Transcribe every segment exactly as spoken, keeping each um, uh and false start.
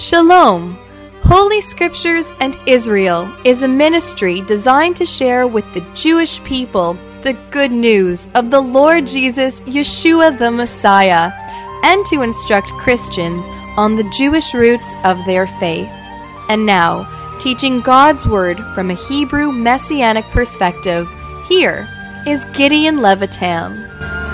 Shalom! Holy Scriptures and Israel is a ministry designed to share with the Jewish people the good news of the Lord Jesus, Yeshua the Messiah, and to instruct Christians on the Jewish roots of their faith. And now, teaching God's Word from a Hebrew Messianic perspective, here is Gideon Levitam.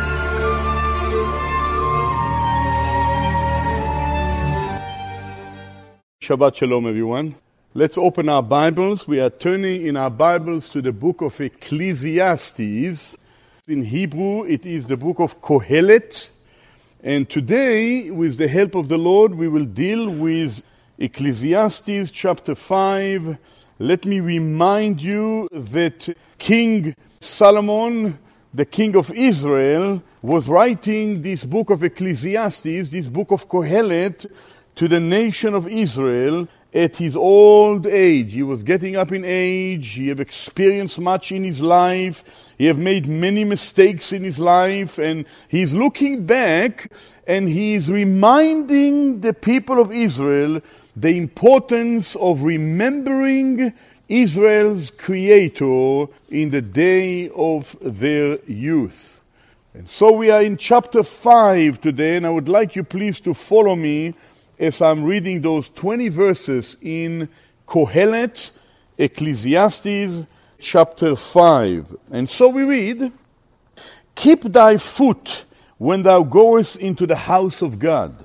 Shabbat Shalom, everyone. Let's open our Bibles. We are turning in our Bibles to the book of Ecclesiastes. In Hebrew, it is the book of Kohelet. And today, with the help of the Lord, we will deal with Ecclesiastes chapter five. Let me remind you that King Solomon, the king of Israel, was writing this book of Ecclesiastes, this book of Kohelet, to the nation of Israel at his old age. He was getting up in age. He had experienced much in his life. He had made many mistakes in his life. And he's looking back and he's reminding the people of Israel the importance of remembering Israel's Creator in the day of their youth. And so we are in chapter five today, and I would like you please to follow me as I'm reading those twenty verses in Kohelet, Ecclesiastes, chapter five. And so we read, "Keep thy foot when thou goest into the house of God,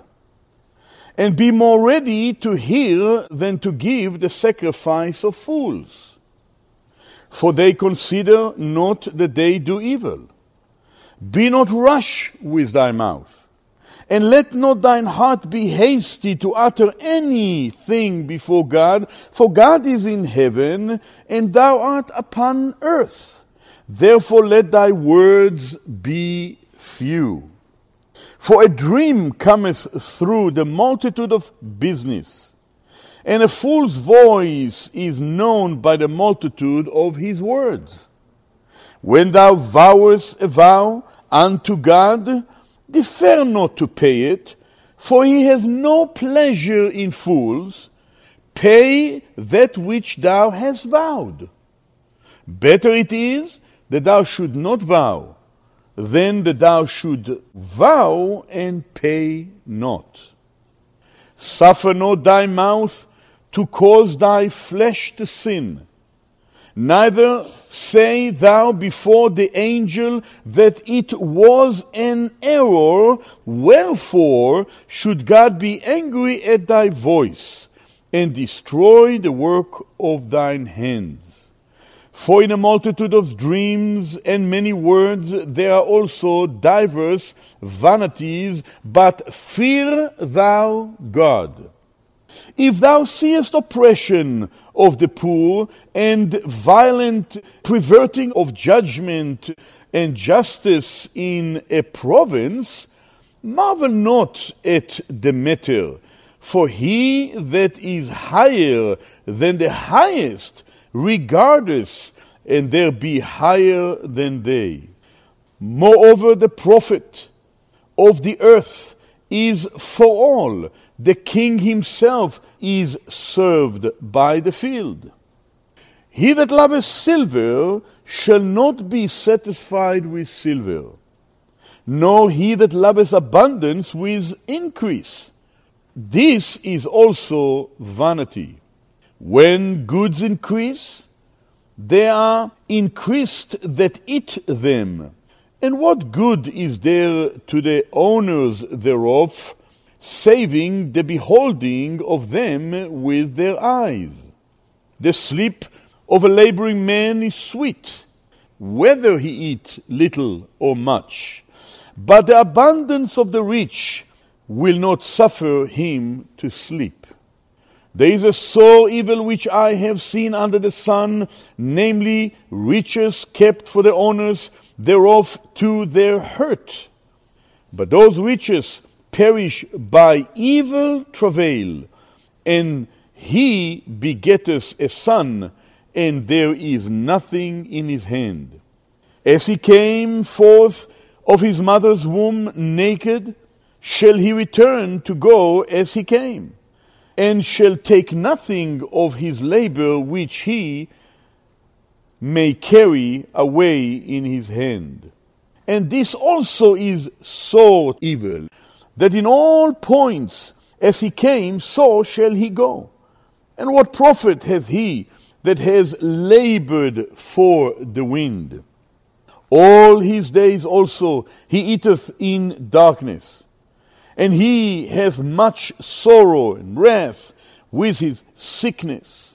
and be more ready to hear than to give the sacrifice of fools. For they consider not that they do evil. Be not rash with thy mouth. And let not thine heart be hasty to utter anything before God, for God is in heaven, and thou art upon earth. Therefore let thy words be few. For a dream cometh through the multitude of business, and a fool's voice is known by the multitude of his words. When thou vowest a vow unto God, defer not to pay it, for he has no pleasure in fools. Pay that which thou hast vowed. Better it is that thou should not vow, than that thou should vow and pay not. Suffer not thy mouth to cause thy flesh to sin. Neither say thou before the angel that it was an error. Wherefore should God be angry at thy voice, and destroy the work of thine hands? For in a multitude of dreams and many words there are also divers vanities, but fear thou God. If thou seest oppression of the poor, and violent perverting of judgment and justice in a province, marvel not at the matter, for he that is higher than the highest regardeth, and there be higher than they. Moreover, the prophet of the earth is for all. The king himself is served by the field. He that loveth silver shall not be satisfied with silver, nor he that loveth abundance with increase. This is also vanity. When goods increase, they are increased that eat them. And what good is there to the owners thereof, saving the beholding of them with their eyes? The sleep of a laboring man is sweet, whether he eat little or much. But the abundance of the rich will not suffer him to sleep. There is a sore evil which I have seen under the sun, namely riches kept for the owners thereof to their hurt. But those riches perish by evil travail, and he begetteth a son, and there is nothing in his hand. As he came forth of his mother's womb naked, shall he return to go as he came. and shall take nothing of his labor which he may carry away in his hand. And this also is so evil, that in all points as he came, so shall he go. And what profit hath he that has labored for the wind? All his days also he eateth in darkness, and he hath much sorrow and wrath with his sickness.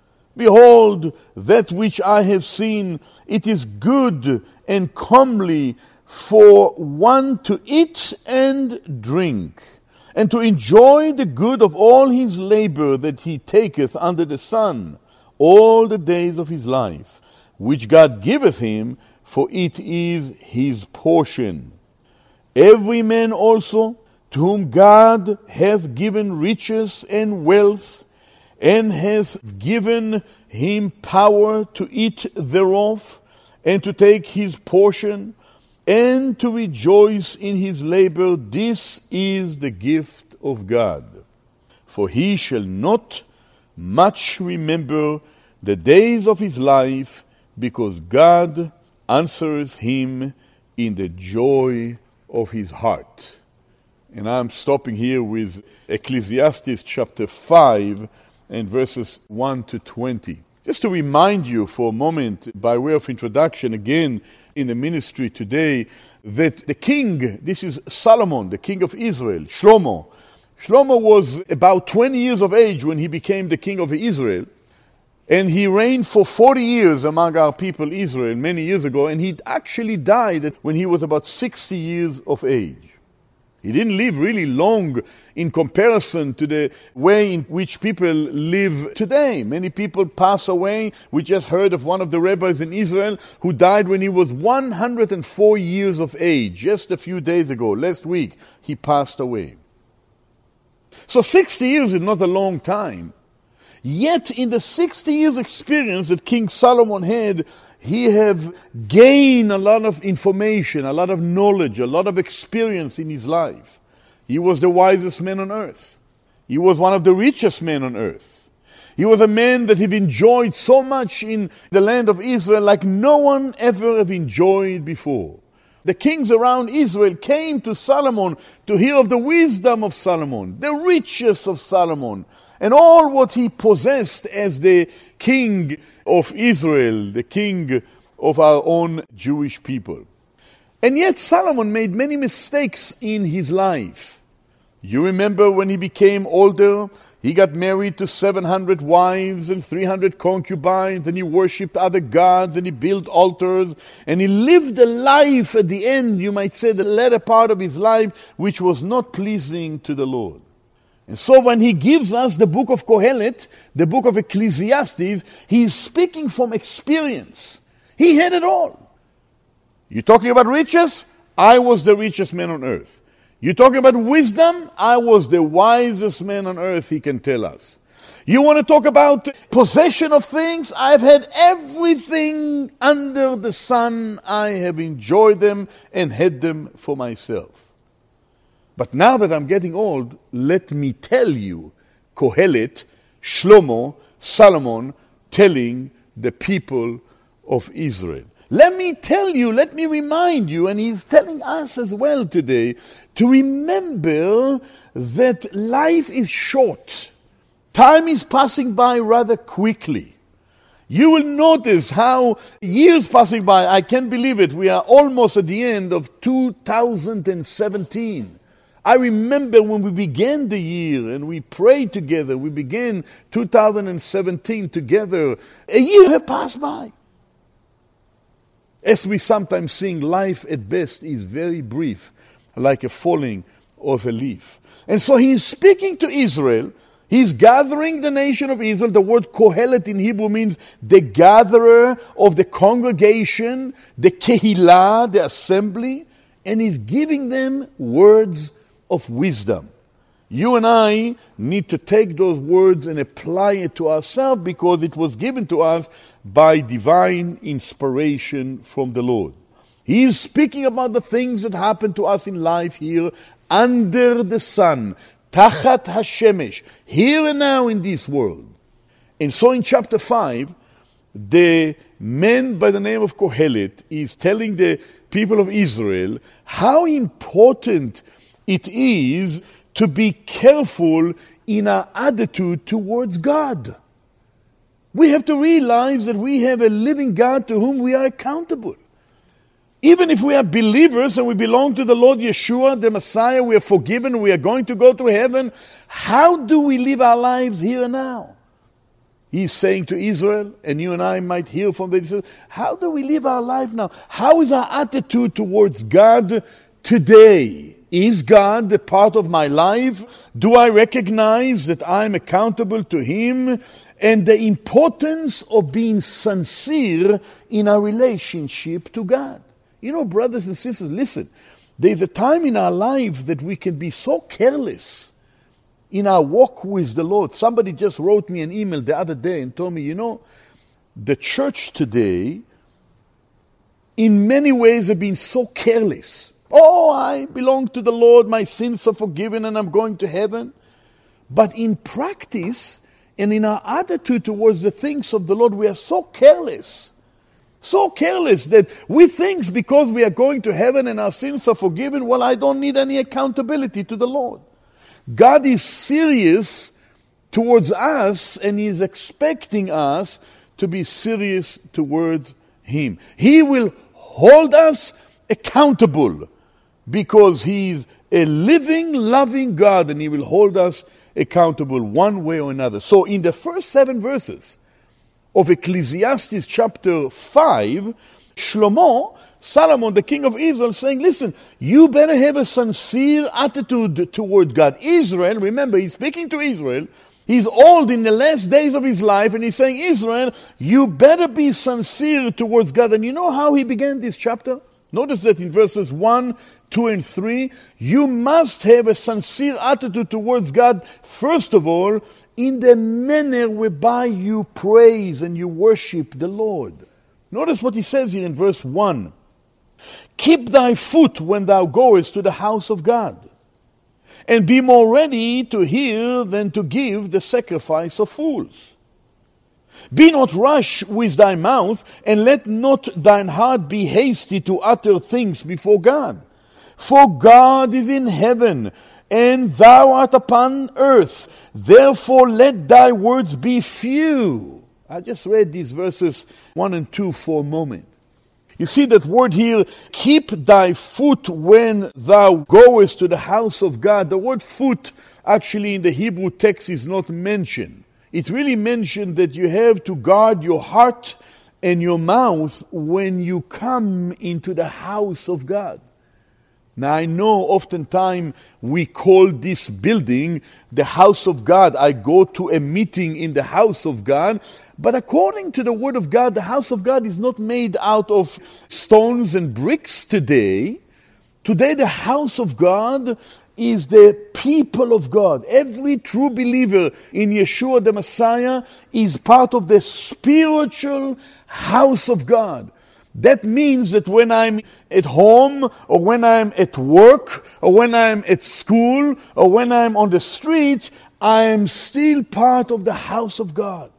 Behold, that which I have seen, it is good and comely for one to eat and drink, and to enjoy the good of all his labor that he taketh under the sun, all the days of his life, which God giveth him, for it is his portion. Every man also, to whom God hath given riches and wealth, and hath given him power to eat thereof, and to take his portion, and to rejoice in his labor, this is the gift of God. For he shall not much remember the days of his life, because God answers him in the joy of his heart. And I'm stopping here with Ecclesiastes chapter five and verses one to twenty. Just to remind you for a moment, by way of introduction, again in the ministry today, that the king, this is Solomon, the king of Israel, Shlomo. Shlomo was about twenty years of age when he became the king of Israel. And he reigned for forty years among our people Israel, many years ago, and he actually died when he was about sixty years of age. He didn't live really long in comparison to the way in which people live today. Many people pass away. We just heard of one of the rabbis in Israel who died when he was one hundred four years of age. Just a few days ago, last week, he passed away. So sixty years is not a long time. Yet in the sixty years experience that King Solomon had, he have gained a lot of information, a lot of knowledge, a lot of experience in his life. He was the wisest man on earth. He was one of the richest men on earth. He was a man that have enjoyed so much in the land of Israel like no one ever have enjoyed before. The kings around Israel came to Solomon to hear of the wisdom of Solomon, the riches of Solomon, and all what he possessed as the king of Israel, the king of our own Jewish people. And yet Solomon made many mistakes in his life. You remember when he became older, he got married to seven hundred wives and three hundred concubines, and he worshipped other gods, and he built altars, and he lived a life at the end, you might say the latter part of his life, which was not pleasing to the Lord. And so when he gives us the book of Kohelet, the book of Ecclesiastes, he is speaking from experience. He had it all. You're talking about riches? I was the richest man on earth. You're talking about wisdom? I was the wisest man on earth, he can tell us. You want to talk about possession of things? I've had everything under the sun. I have enjoyed them and had them for myself. But now that I'm getting old, let me tell you, Kohelet, Shlomo, Solomon, telling the people of Israel. Let me tell you, let me remind you, and he's telling us as well today, to remember that life is short. Time is passing by rather quickly. You will notice how years passing by, I can't believe it, we are almost at the end of two thousand seventeen. I remember when we began the year and we prayed together, we began two thousand seventeen together. A year had passed by. As we sometimes sing, life at best is very brief, like a falling of a leaf. And so he's speaking to Israel. He's gathering the nation of Israel. The word Kohelet in Hebrew means the gatherer of the congregation, the Kehillah, the assembly. And he's giving them words of wisdom. You and I need to take those words and apply it to ourselves because it was given to us by divine inspiration from the Lord. He is speaking about the things that happen to us in life here under the sun, Tachat Hashemesh, here and now in this world. And so in chapter five, the man by the name of Kohelet is telling the people of Israel how important it is to be careful in our attitude towards God. We have to realize that we have a living God to whom we are accountable. Even if we are believers and we belong to the Lord Yeshua, the Messiah, we are forgiven, we are going to go to heaven, how do we live our lives here and now? He's saying to Israel, and you and I might hear from them, how do we live our life now? How is our attitude towards God today? Is God a part of my life? Do I recognize that I'm accountable to Him? And the importance of being sincere in our relationship to God. You know, brothers and sisters, listen, there's a time in our life that we can be so careless in our walk with the Lord. Somebody just wrote me an email the other day and told me, you know, the church today, in many ways, have been so careless. Oh, I belong to the Lord, my sins are forgiven and I'm going to heaven. But in practice and in our attitude towards the things of the Lord, we are so careless. So careless that we think because we are going to heaven and our sins are forgiven, well, I don't need any accountability to the Lord. God is serious towards us and He is expecting us to be serious towards Him. He will hold us accountable because He is a living, loving God and He will hold us accountable one way or another. So in the first seven verses of Ecclesiastes chapter five, Shlomo, Solomon, the king of Israel, saying, listen, you better have a sincere attitude toward God. Israel, remember, he's speaking to Israel. He's old in the last days of his life, and he's saying, Israel, you better be sincere towards God. And you know how he began this chapter? Notice that in verses one, two, and three, you must have a sincere attitude towards God, first of all, in the manner whereby you praise and you worship the Lord. Notice what he says here in verse one. Keep thy foot when thou goest to the house of God, and be more ready to hear than to give the sacrifice of fools. Be not rash with thy mouth, and let not thine heart be hasty to utter things before God. For God is in heaven, and thou art upon earth. Therefore let thy words be few. I just read these verses one and two for a moment. You see that word here, keep thy foot when thou goest to the house of God. The word foot actually in the Hebrew text is not mentioned. It's really mentioned that you have to guard your heart and your mouth when you come into the house of God. Now I know oftentimes we call this building the house of God. I go to a meeting in the house of God. But according to the Word of God, the house of God is not made out of stones and bricks today. Today the house of God is the people of God. Every true believer in Yeshua the Messiah is part of the spiritual house of God. That means that when I'm at home, or when I'm at work, or when I'm at school, or when I'm on the street, I'm still part of the house of God.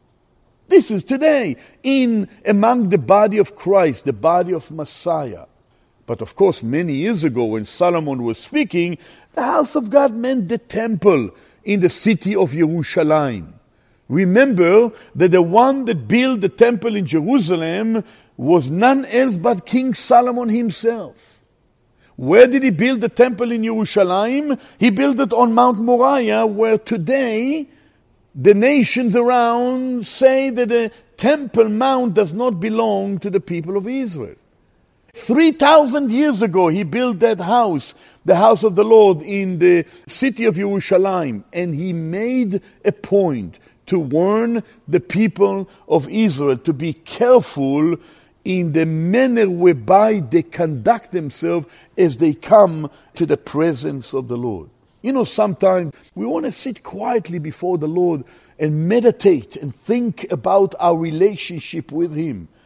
This is today in among the body of Christ, the body of Messiah. But of course, many years ago when Solomon was speaking, the house of God meant the temple in the city of Jerusalem. Remember that the one that built the temple in Jerusalem was none else but King Solomon himself. Where did he build the temple in Jerusalem? He built it on Mount Moriah, where today the nations around say that the Temple Mount does not belong to the people of Israel. Three thousand years ago he built that house, the house of the Lord in the city of Jerusalem, and he made a point to warn the people of Israel to be careful in the manner whereby they conduct themselves as they come to the presence of the Lord. You know, sometimes we want to sit quietly before the Lord and meditate and think about our relationship with Him.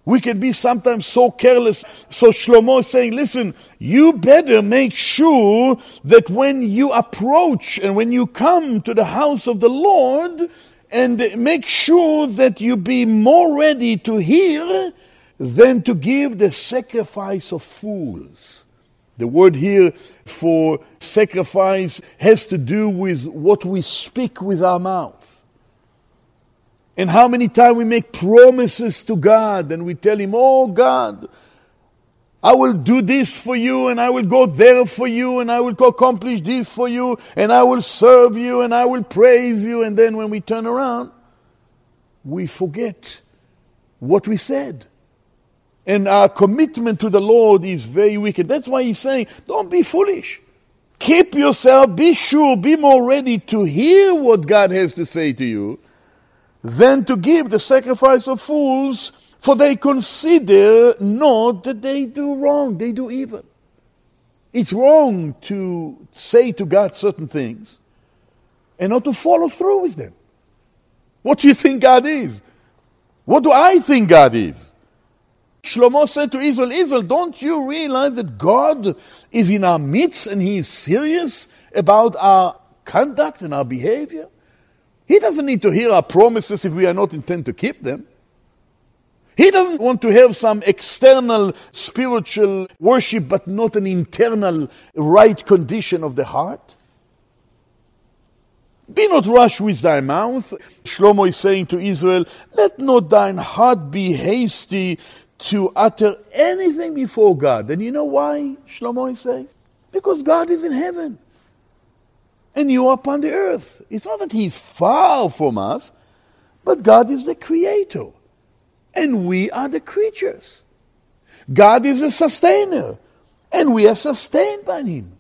We can be sometimes so careless. So Shlomo is saying, listen, you better make sure that when you approach and when you come to the house of the Lord, and make sure that you be more ready to hear than to give the sacrifice of fools. The word here for sacrifice has to do with what we speak with our mouth. And how many times we make promises to God and we tell Him, oh God, I will do this for you and I will go there for you and I will accomplish this for you and I will serve you and I will praise you. And then when we turn around, we forget what we said. And our commitment to the Lord is very wicked. That's why He's saying, don't be foolish. Keep yourself, be sure, be more ready to hear what God has to say to you than to give the sacrifice of fools, for they consider not that they do wrong, they do evil. It's wrong to say to God certain things and not to follow through with them. What do you think God is? What do I think God is? Shlomo said to Israel, Israel, don't you realize that God is in our midst and He is serious about our conduct and our behavior? He doesn't need to hear our promises if we are not intent to keep them. He doesn't want to have some external spiritual worship, but not an internal right condition of the heart. Be not rash with thy mouth. Shlomo is saying to Israel, let not thine heart be hasty to utter anything before God. And you know why, Shlomo is saying? Because God is in heaven. And you are upon the earth. It's not that He's far from us, but God is the creator. And we are the creatures. God is the sustainer. And we are sustained by Him.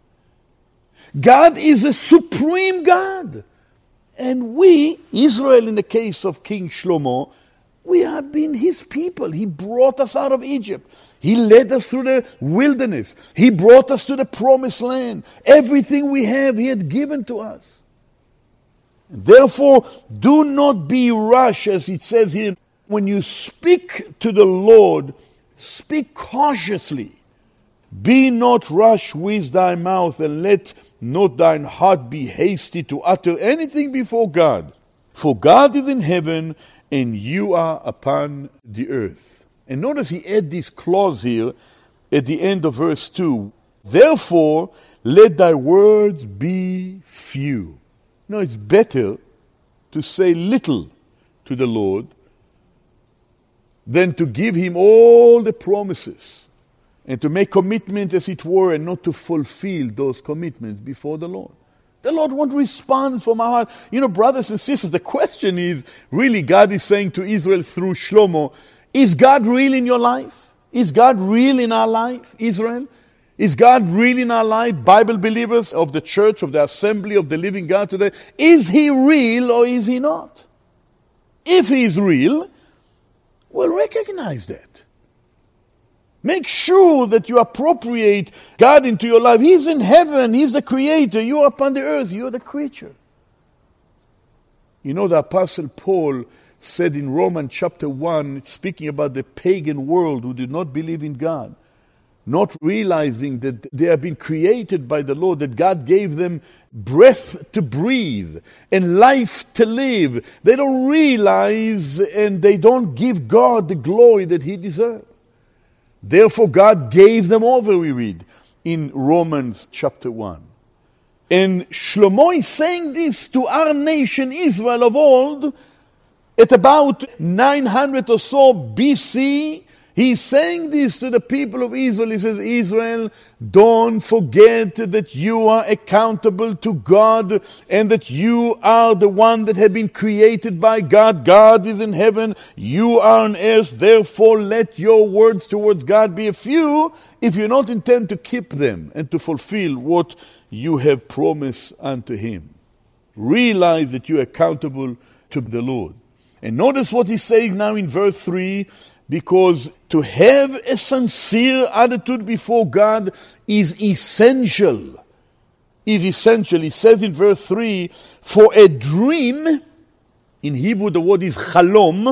God is the supreme God. And we, Israel in the case of King Shlomo, we have been His people. He brought us out of Egypt. He led us through the wilderness. He brought us to the promised land. Everything we have, He had given to us. And therefore, do not be rash, as it says here. When you speak to the Lord, speak cautiously. Be not rash with thy mouth, and let not thine heart be hasty to utter anything before God. For God is in heaven, and you are upon the earth. And notice he adds this clause here at the end of verse two. Therefore, let thy words be few. No, it's better to say little to the Lord than to give Him all the promises and to make commitments, as it were, and not to fulfill those commitments before the Lord. The Lord won't respond from our heart. You know, brothers and sisters, the question is, really, God is saying to Israel through Shlomo, is God real in your life? Is God real in our life, Israel? Is God real in our life, Bible believers of the church, of the assembly of the living God today? Is He real or is He not? If He is real, well, recognize that. Make sure that you appropriate God into your life. He's in heaven. He's the creator. You are upon the earth. You're the creature. You know, the Apostle Paul said in Romans chapter one, speaking about the pagan world who did not believe in God, not realizing that they have been created by the Lord, that God gave them breath to breathe and life to live. They don't realize and they don't give God the glory that He deserves. Therefore God gave them over, we read in Romans chapter one. And Shlomo is saying this to our nation, Israel of old, at about nine hundred or so B C. He's saying this to the people of Israel. He says, Israel, don't forget that you are accountable to God and that you are the one that have been created by God. God is in heaven. You are on earth. Therefore, let your words towards God be a few if you not intend to keep them and to fulfill what you have promised unto Him. Realize that you are accountable to the Lord. And notice what he's saying now in verse three, because to have a sincere attitude before God is essential. Is essential. He says in verse three, for a dream, in Hebrew the word is chalom,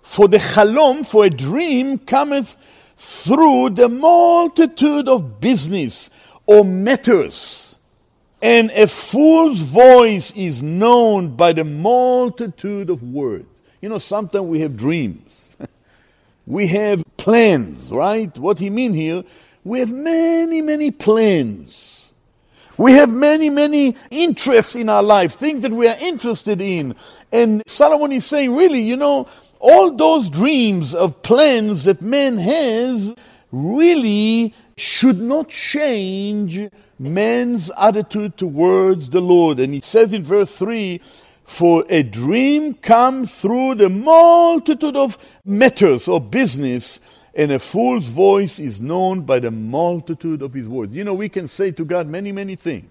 For the chalom, for a dream, cometh through the multitude of business or matters, and a fool's voice is known by the multitude of words. You know, sometimes we have dreams. We have plans, right? What he mean here? We have many, many plans. We have many, many interests in our life, things that we are interested in. And Solomon is saying, really, you know, all those dreams of plans that man has really should not change man's attitude towards the Lord. And he says in verse three, for a dream comes through the multitude of matters or business, and a fool's voice is known by the multitude of his words. You know, we can say to God many, many things.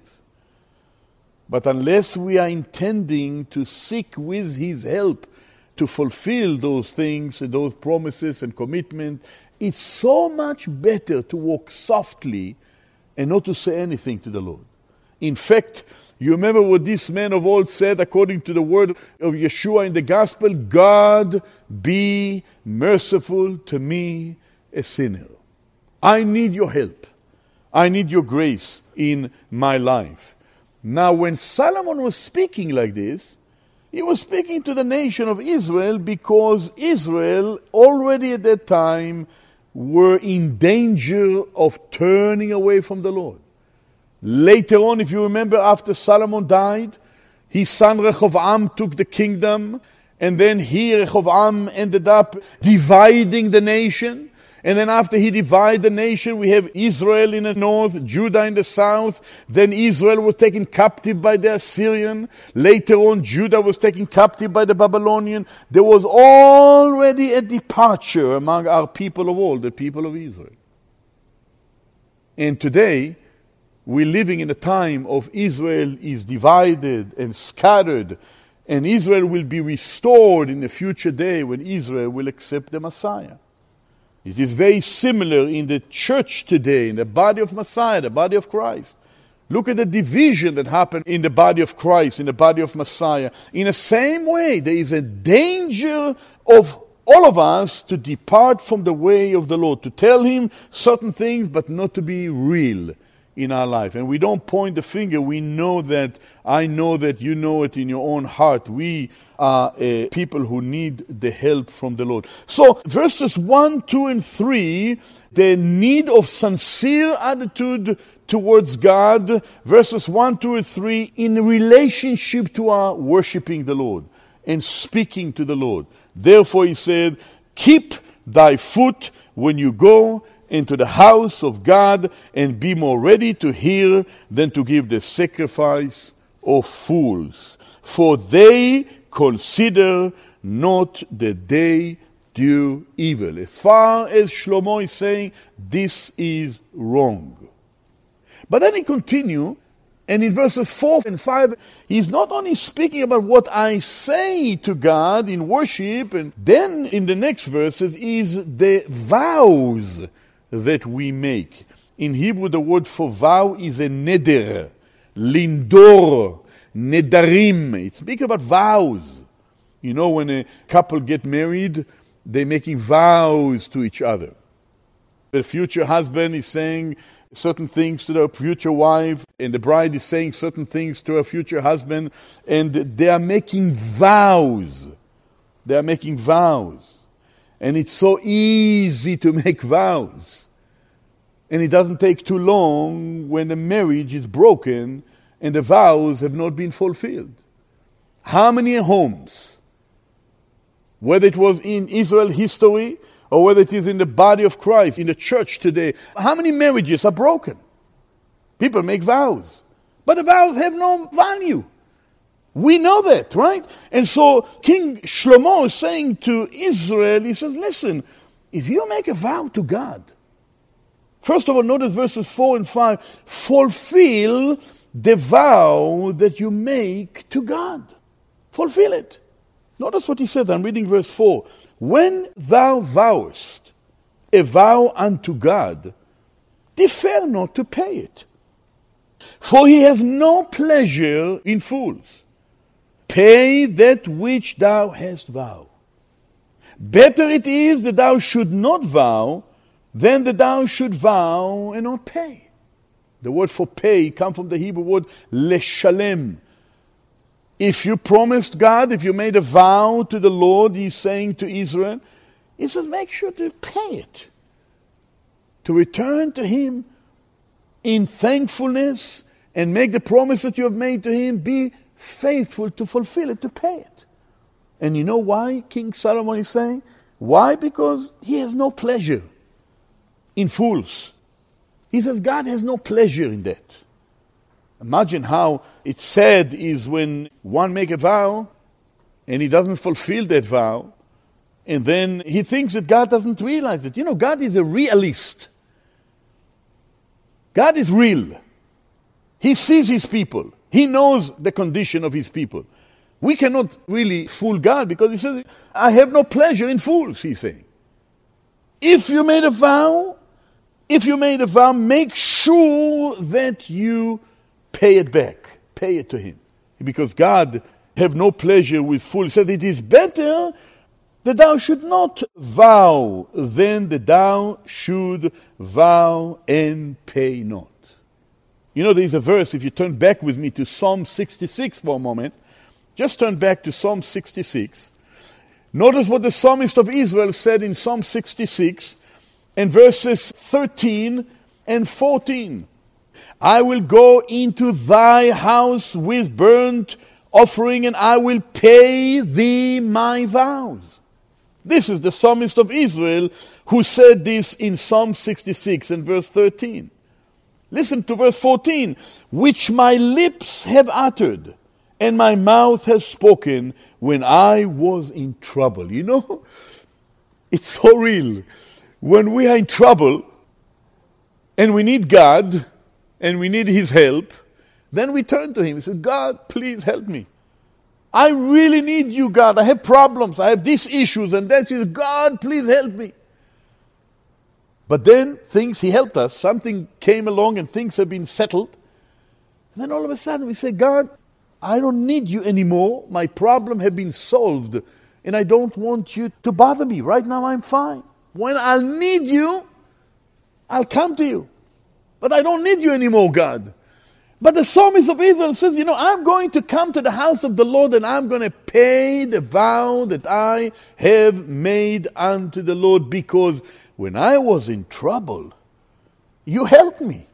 But unless we are intending to seek with his help to fulfill those things and those promises and commitment, it's so much better to walk softly and not to say anything to the Lord. In fact, you remember what this man of old said according to the word of Yeshua in the gospel, God be merciful to me, a sinner. I need your help. I need your grace in my life. Now, when Solomon was speaking like this, he was speaking to the nation of Israel because Israel already at that time were in danger of turning away from the Lord. Later on, if you remember, after Solomon died, his son Rehoboam took the kingdom, and then he, Rehoboam, ended up dividing the nation. And then after he divided the nation, we have Israel in the north, Judah in the south. Then Israel was taken captive by the Assyrian. Later on, Judah was taken captive by the Babylonian. There was already a departure among our people of old, the people of Israel. And today, we're living in a time of Israel is divided and scattered, and Israel will be restored in a future day when Israel will accept the Messiah. It is very similar in the church today, in the body of Messiah, the body of Christ. Look at the division that happened in the body of Christ, in the body of Messiah. In the same way, there is a danger of all of us to depart from the way of the Lord, to tell him certain things but not to be real in our life. And we don't point the finger. We know that, I know that, you know it in your own heart. We are uh, people who need the help from the Lord. So verses one, two, and three, the need of sincere attitude towards God. Verses one, two, and three, in relationship to our worshiping the Lord and speaking to the Lord. Therefore he said, keep thy foot when you go into the house of God, and be more ready to hear than to give the sacrifice of fools. For they consider not the day do evil. As far as Shlomo is saying, this is wrong. But then he continues, and in verses four and five, he's not only speaking about what I say to God in worship, and then in the next verses is the vows that we make. In Hebrew, the word for vow is a neder, lindor, nedarim. It's speaking about vows. You know, when a couple get married, they're making vows to each other. The future husband is saying certain things to the future wife, and the bride is saying certain things to her future husband, and they are making vows. They are making vows. And it's so easy to make vows. And it doesn't take too long when the marriage is broken and the vows have not been fulfilled. How many homes, whether it was in Israel history or whether it is in the body of Christ, in the church today, how many marriages are broken? People make vows, but the vows have no value. We know that, right? And so King Shlomo is saying to Israel, he says, listen, if you make a vow to God, first of all, notice verses four and five, fulfill the vow that you make to God. Fulfill it. Notice what he said. I'm reading verse four. When thou vowest a vow unto God, defer not to pay it. For he has no pleasure in fools. Pay that which thou hast vowed. better it is that thou should not vow than that thou should vow and not pay. The word for pay comes from the Hebrew word leshalem. If you promised God, if you made a vow to the Lord, he's saying to Israel, he says, make sure to pay it. To return to him in thankfulness and make the promise that you have made to him, be faithful to fulfill it, to pay it. And you know why King Solomon is saying? Why? Because he has no pleasure in fools. He says God has no pleasure in that. Imagine how it's sad is when one make a vow and he doesn't fulfill that vow, and then he thinks that God doesn't realize it. You know, God is a realist. God is real. He sees his people. He knows the condition of his people. We cannot really fool God because he says, I have no pleasure in fools, he's saying. If you made a vow, if you made a vow, make sure that you pay it back. Pay it to him. Because God have no pleasure with fools. He said, it is better that thou should not vow than that thou should vow and pay not. You know, there is a verse, if you turn back with me to Psalm sixty-six for a moment, just turn back to Psalm sixty-six. Notice what the psalmist of Israel said in Psalm sixty-six and verses thirteen and fourteen. I will go into thy house with burnt offering, and I will pay thee my vows. This is the psalmist of Israel who said this in Psalm sixty-six and verse thirteen. Listen to verse fourteen. Which my lips have uttered, and my mouth has spoken when I was in trouble. You know, it's so real. When we are in trouble, and we need God, and we need his help, then we turn to him and say, God, please help me. I really need you, God. I have problems. I have these issues and that issues. God, please help me. But then things, he helped us. Something came along and things have been settled. And then all of a sudden we say, God, I don't need you anymore. My problem has been solved. And I don't want you to bother me. Right now I'm fine. When I'll need you, I'll come to you. But I don't need you anymore, God. But the psalmist of Israel says, you know, I'm going to come to the house of the Lord and I'm going to pay the vow that I have made unto the Lord, because when I was in trouble, you helped me.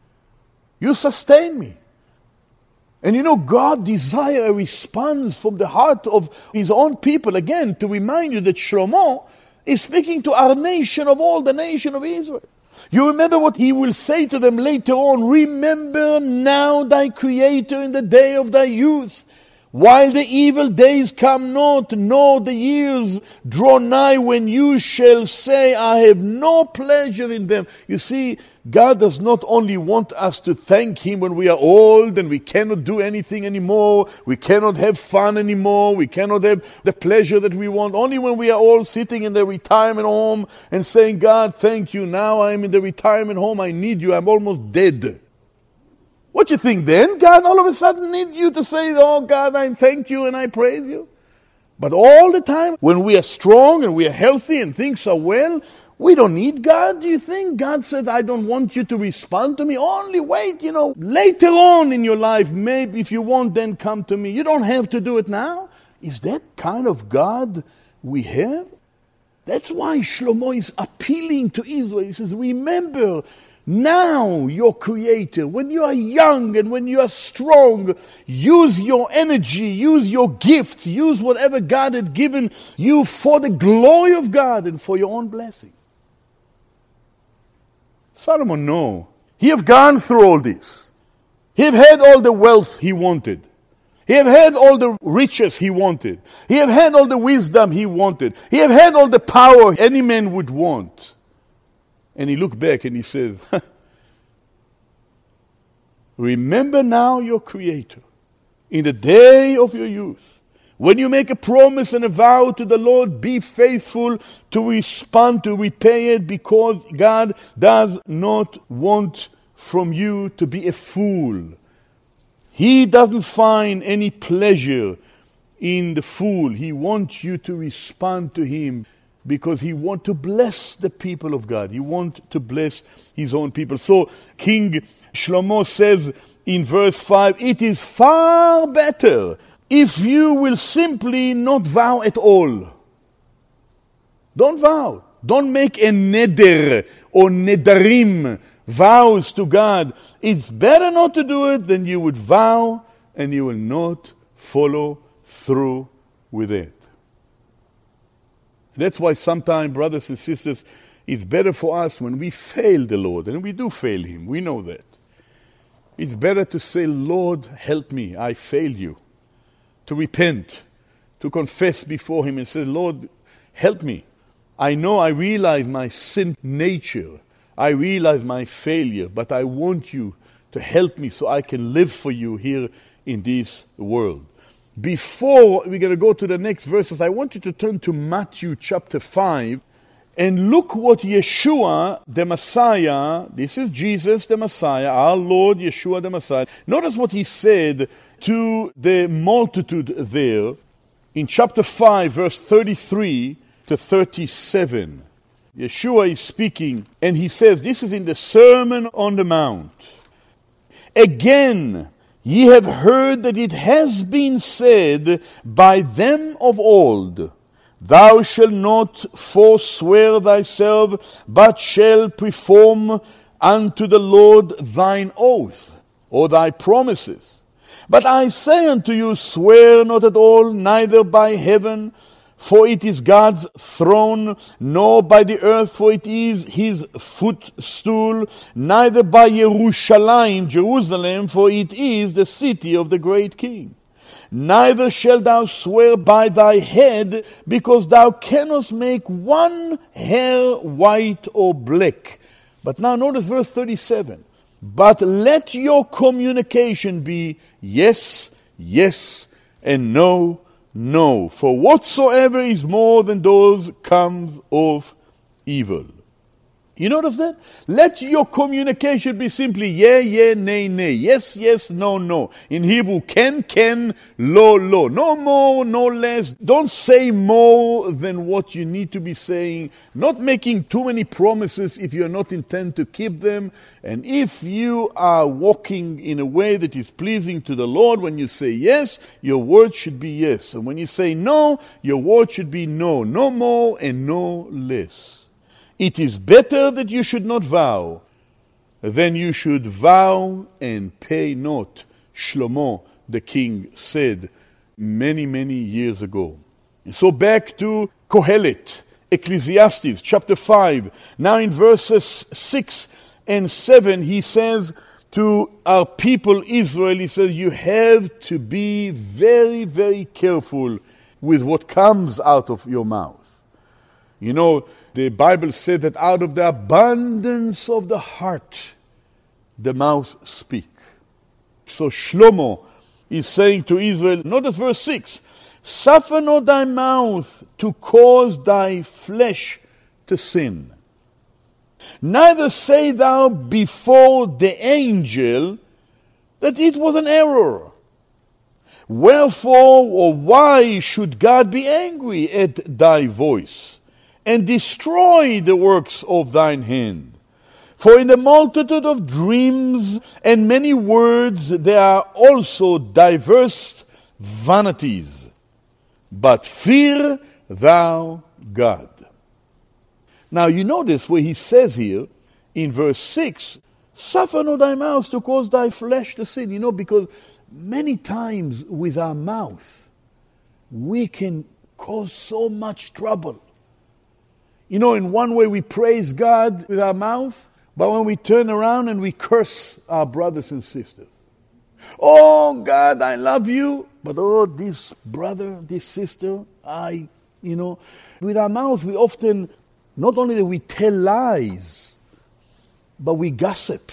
You sustained me. And you know, God desires a response from the heart of his own people. Again, to remind you that Shlomo is speaking to our nation of all, the nation of Israel. You remember what he will say to them later on. Remember now thy Creator in the day of thy youth, while the evil days come not, nor the years draw nigh, when you shall say, I have no pleasure in them. You see, God does not only want us to thank him when we are old and we cannot do anything anymore, we cannot have fun anymore, we cannot have the pleasure that we want, only when we are all sitting in the retirement home and saying, God, thank you, now I'm in the retirement home, I need you, I'm almost dead. What do you think then? God all of a sudden needs you to say, oh God, I thank you and I praise you. But all the time, when we are strong and we are healthy and things are well, we don't need God. Do you think God said, I don't want you to respond to me? Only wait, you know, later on in your life, maybe if you want, then come to me. You don't have to do it now. Is that kind of God we have? That's why Shlomo is appealing to Israel. He says, remember now your Creator, when you are young and when you are strong, use your energy, use your gifts, use whatever God had given you for the glory of God and for your own blessing. Solomon, no. He have gone through all this. He have had all the wealth he wanted. He have had all the riches he wanted. He have had all the wisdom he wanted. He have had all the power any man would want. And he looked back and he said, remember now your Creator in the day of your youth. When you make a promise and a vow to the Lord, be faithful to respond, to repay it, because God does not want from you to be a fool. He doesn't find any pleasure in the fool. He wants you to respond to him because he wants to bless the people of God. He wants to bless his own people. So King Shlomo says in verse five, it is far better if you will simply not vow at all. Don't vow. Don't make a neder or nedarim, vows to God. It's better not to do it than you would vow and you will not follow through with it. That's why sometimes, brothers and sisters, it's better for us when we fail the Lord, and we do fail him, we know that. It's better to say, Lord, help me, I failed you. To repent, to confess before him and say, Lord, help me. I know I realize my sin nature. I realize my failure, but I want you to help me so I can live for you here in this world. Before we're going to go to the next verses, I want you to turn to Matthew chapter five and look what Yeshua the Messiah, this is Jesus the Messiah, our Lord Yeshua the Messiah. Notice what he said to the multitude there in chapter five, verse thirty-three to thirty-seven. Yeshua is speaking and he says, this is in the Sermon on the Mount. Again, ye have heard that it has been said by them of old, thou shalt not forswear thyself, but shall perform unto the Lord thine oath, or thy promises. But I say unto you, swear not at all, neither by heaven, for it is God's throne, nor by the earth, for it is his footstool, neither by Jerusalem, Jerusalem, for it is the city of the great king. Neither shalt thou swear by thy head, because thou cannot make one hair white or black. But now notice verse thirty-seven. But let your communication be yes, yes, and no, no, for whatsoever is more than those comes of evil. You notice that? Let your communication be simply yeah, yeah, nay, nay. Yes, yes, no, no. In Hebrew, ken, ken, lo, lo. No more, no less. Don't say more than what you need to be saying. Not making too many promises if you are not intent to keep them. And if you are walking in a way that is pleasing to the Lord, when you say yes, your word should be yes. And when you say no, your word should be no. No more and no less. It is better that you should not vow than you should vow and pay not, Shlomo the king said many, many years ago. And so back to Kohelet, Ecclesiastes chapter five. Now in verses six and seven he says to our people Israel, he says, you have to be very, very careful with what comes out of your mouth. You know, the Bible said that out of the abundance of the heart, the mouth speak. So Shlomo is saying to Israel, notice verse six, suffer not thy mouth to cause thy flesh to sin. Neither say thou before the angel that it was an error. Wherefore or why should God be angry at thy voice, and destroy the works of thine hand? For in the multitude of dreams and many words there are also diverse vanities. But fear thou God. Now you notice where he says here in verse six, suffer not thy mouth to cause thy flesh to sin. You know, because many times with our mouth we can cause so much trouble. You know, in one way we praise God with our mouth, but when we turn around and we curse our brothers and sisters. Oh, God, I love you, but oh, this brother, this sister, I, you know. With our mouth we often, not only that we tell lies, but we gossip.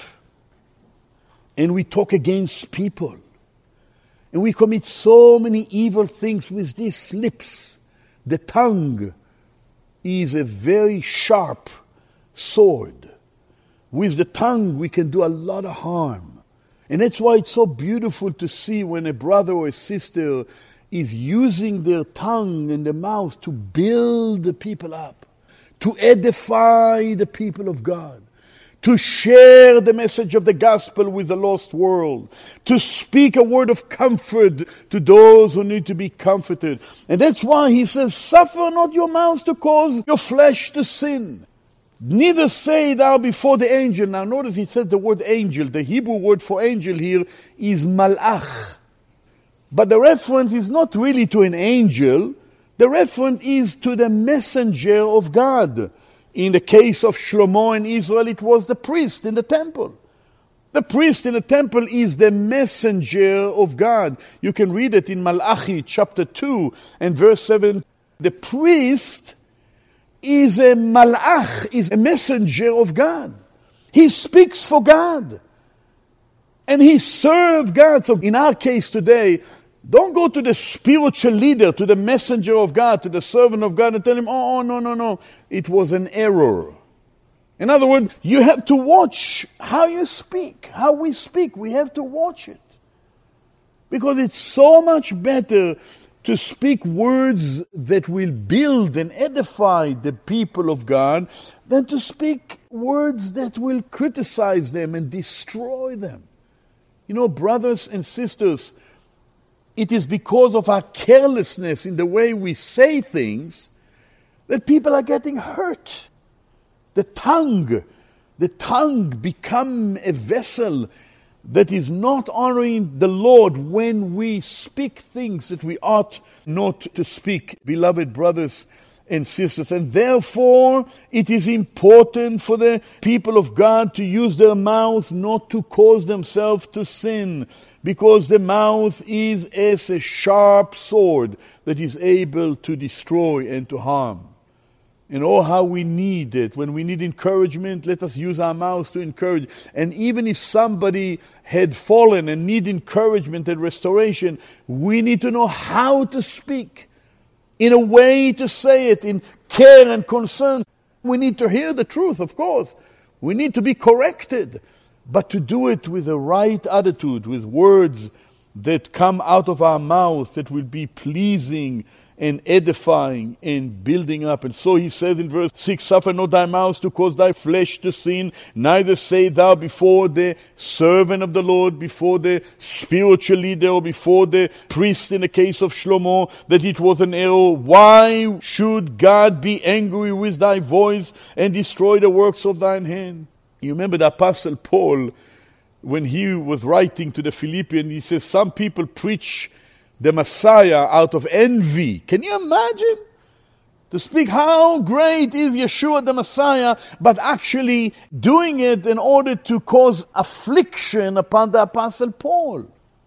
And we talk against people. And we commit so many evil things with these lips. The tongue is a very sharp sword. With the tongue we can do a lot of harm. And that's why it's so beautiful to see when a brother or a sister is using their tongue and their mouth to build the people up, to edify the people of God, to share the message of the gospel with the lost world, to speak a word of comfort to those who need to be comforted. And that's why he says, suffer not your mouth to cause your flesh to sin. Neither say thou before the angel. Now notice he said the word angel. The Hebrew word for angel here is malach. But the reference is not really to an angel. The reference is to the messenger of God. In the case of Shlomo and Israel, it was the priest in the temple. The priest in the temple is the messenger of God. You can read it in Malachi chapter two and verse seven. The priest is a malach, is a messenger of God. He speaks for God. And he served God. So in our case today, don't go to the spiritual leader, to the messenger of God, to the servant of God and tell him, oh, oh, no, no, no, it was an error. In other words, you have to watch how you speak, how we speak. We have to watch it. Because it's so much better to speak words that will build and edify the people of God than to speak words that will criticize them and destroy them. You know, brothers and sisters, it is because of our carelessness in the way we say things that people are getting hurt. The tongue, the tongue become a vessel that is not honoring the Lord when we speak things that we ought not to speak, beloved brothers and sisters. And therefore, it is important for the people of God to use their mouth not to cause themselves to sin, because the mouth is as a sharp sword that is able to destroy and to harm. And oh, how we need it. When we need encouragement, let us use our mouths to encourage. And even if somebody had fallen and need encouragement and restoration, we need to know how to speak, in a way to say it, in care and concern. We need to hear the truth, of course. We need to be corrected, but to do it with the right attitude, with words that come out of our mouth that will be pleasing and edifying and building up. And so he said in verse six, suffer not thy mouth to cause thy flesh to sin, neither say thou before the servant of the Lord, before the spiritual leader, or before the priest in the case of Shlomo, that it was an error. Why should God be angry with thy voice and destroy the works of thine hand? You remember the Apostle Paul, when he was writing to the Philippians, he says, some people preach the Messiah out of envy. Can you imagine? To speak how great is Yeshua the Messiah, but actually doing it in order to cause affliction upon the Apostle Paul.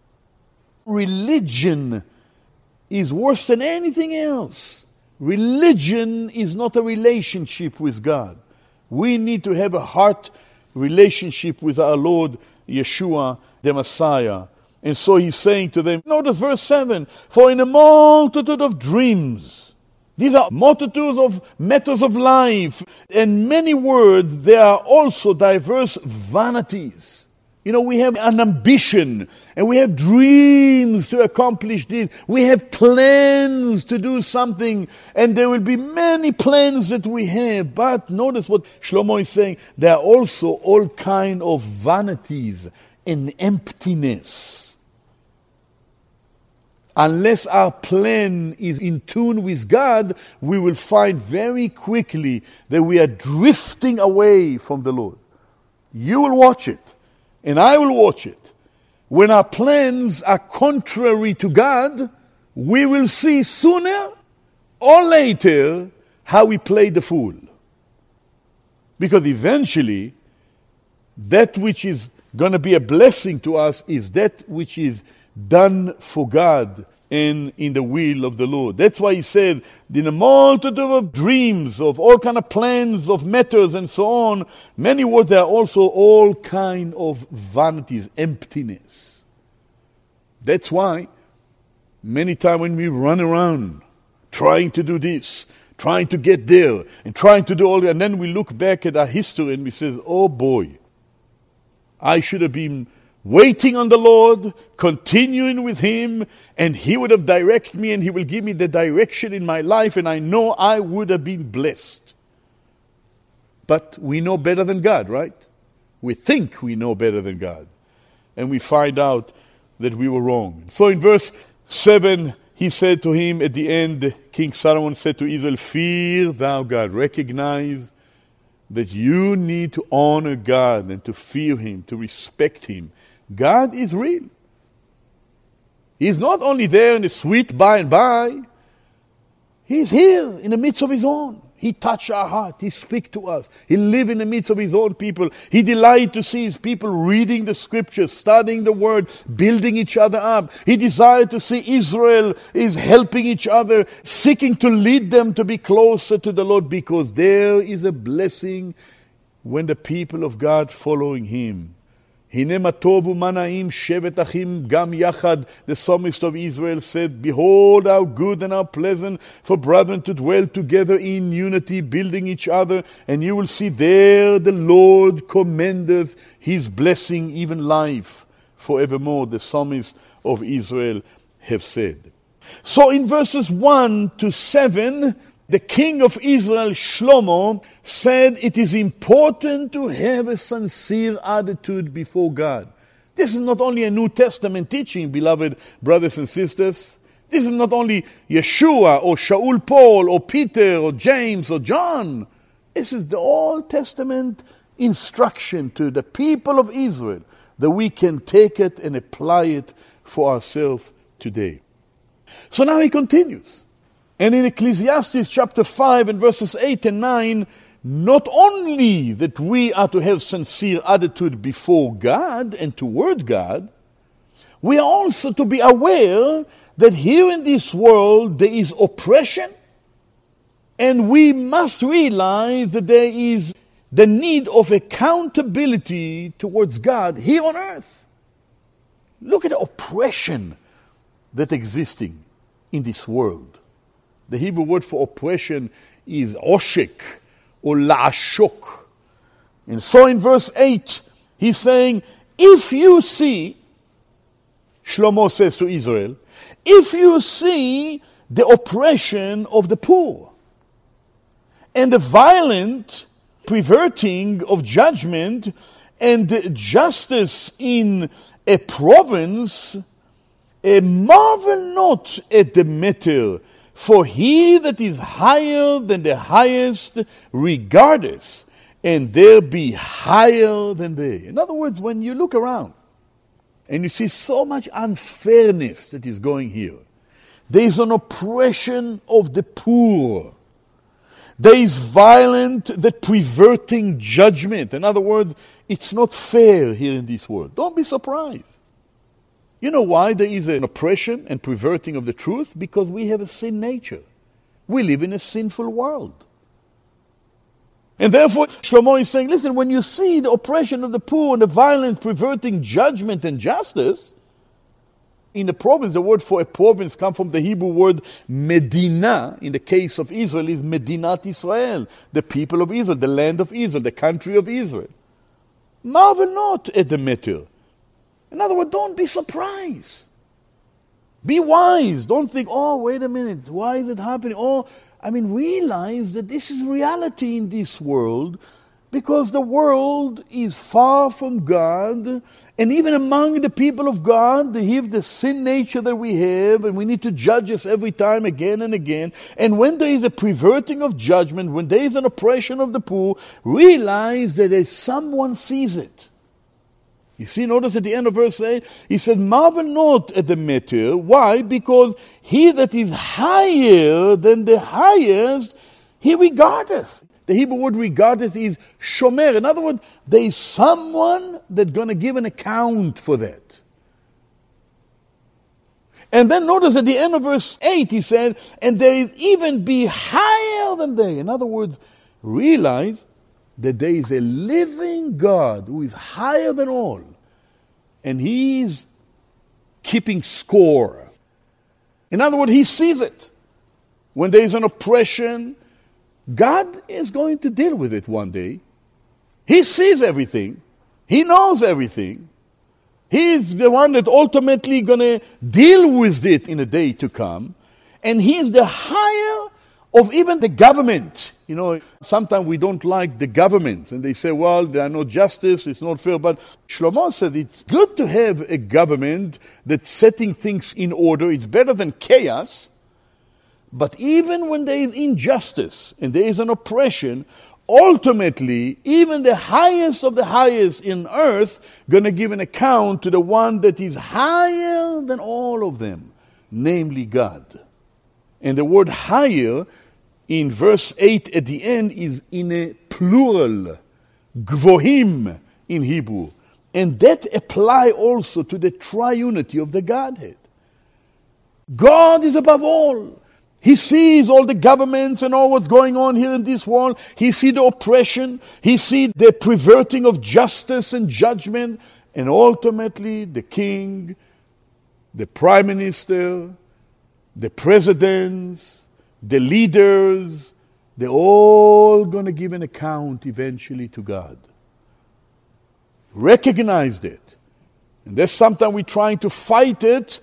Religion is worse than anything else. Religion is not a relationship with God. We need to have a heart relationship with our Lord Yeshua the Messiah. And so he's saying to them, notice verse seven, for in a multitude of dreams, these are multitudes of matters of life, and many words, there are also diverse vanities. You know, we have an ambition, and we have dreams to accomplish this. We have plans to do something, and there will be many plans that we have. But notice what Shlomo is saying, there are also all kind of vanities and emptiness. Unless our plan is in tune with God, we will find very quickly that we are drifting away from the Lord. You will watch it, and I will watch it. When our plans are contrary to God, we will see sooner or later how we played the fool. Because eventually, that which is going to be a blessing to us is that which is done for God and in the will of the Lord. That's why he said, in a multitude of dreams, of all kind of plans, of matters and so on, many words, there are also all kind of vanities, emptiness. That's why many times when we run around trying to do this, trying to get there, and trying to do all that, and then we look back at our history and we say, oh boy, I should have been waiting on the Lord, continuing with Him, and He would have directed me and He will give me the direction in my life, and I know I would have been blessed. But we know better than God, right? We think we know better than God. And we find out that we were wrong. So in verse seven, he said to him at the end, King Solomon said to Israel, fear thou God. Recognize that you need to honor God and to fear Him, to respect Him. God is real. He's not only there in the sweet by and by. He's here in the midst of His own. He touched our heart. He speaks to us. He lives in the midst of His own people. He delights to see His people reading the Scriptures, studying the Word, building each other up. He desired to see Israel is helping each other, seeking to lead them to be closer to the Lord, because there is a blessing when the people of God following Him. Hine ma tov u'ma na'im shevet achim gam yachad. The psalmist of Israel said, behold how good and how pleasant for brethren to dwell together in unity, building each other. And you will see there the Lord commendeth His blessing, even life, forevermore. The psalmist of Israel have said. So in verses one to seven, the king of Israel, Shlomo, said it is important to have a sincere attitude before God. This is not only a New Testament teaching, beloved brothers and sisters. This is not only Yeshua or Shaul Paul or Peter or James or John. This is the Old Testament instruction to the people of Israel, that we can take it and apply it for ourselves today. So now he continues. And in Ecclesiastes chapter five and verses eight and nine, not only that we are to have sincere attitude before God and toward God, we are also to be aware that here in this world there is oppression, and we must realize that there is the need of accountability towards God here on earth. Look at the oppression that's existing in this world. The Hebrew word for oppression is oshek or la'ashok. And so in verse eight, he's saying, if you see, Shlomo says to Israel, if you see the oppression of the poor and the violent perverting of judgment and justice in a province, uh, marvel not at the matter, for he that is higher than the highest regardeth, and there be higher than they. In other words, when you look around and you see so much unfairness that is going here, there is an oppression of the poor. There is violent, that perverting judgment. In other words, it's not fair here in this world. Don't be surprised. You know why there is an oppression and perverting of the truth? Because we have a sin nature. We live in a sinful world. And therefore, Shlomo is saying, listen, when you see the oppression of the poor and the violent, perverting judgment and justice, in the province, the word for a province comes from the Hebrew word Medina. In the case of Israel, is Medinat Israel, the people of Israel, the land of Israel, the country of Israel. Marvel not at the matter. In other words, don't be surprised. Be wise. Don't think, oh, wait a minute, why is it happening? Oh, I mean, realize that this is reality in this world, because the world is far from God, and even among the people of God, they have the sin nature that we have, and we need to judge us every time again and again. And when there is a perverting of judgment, when there is an oppression of the poor, realize that there's someone sees it. You see, notice at the end of verse eight, he said, marvel not at the matter. Why? Because he that is higher than the highest, he regardeth. The Hebrew word regardeth is shomer. In other words, there is someone that's going to give an account for that. And then notice at the end of verse eight, he said, and there is even be higher than they. In other words, realize that there is a living God who is higher than all, and He is keeping score. In other words, He sees it. When there is an oppression, God is going to deal with it one day. He sees everything. He knows everything. He's the one that ultimately going to deal with it in a day to come. And he's the higher of even the government. You know, sometimes we don't like the governments, and they say, well, there are no justice, it's not fair. But Shlomo said it's good to have a government that's setting things in order. It's better than chaos. But even when there is injustice and there is an oppression, ultimately, even the highest of the highest in earth going to give an account to the one that is higher than all of them, namely God. And the word higher in verse eight at the end is in a plural, gvohim in Hebrew. And that apply also to the triunity of the Godhead. God is above all. He sees all the governments and all what's going on here in this world. He sees the oppression. He sees the perverting of justice and judgment. And ultimately, the king, the prime minister, the presidents, the leaders, they're all going to give an account eventually to God. Recognize that. And that's sometimes we're trying to fight it.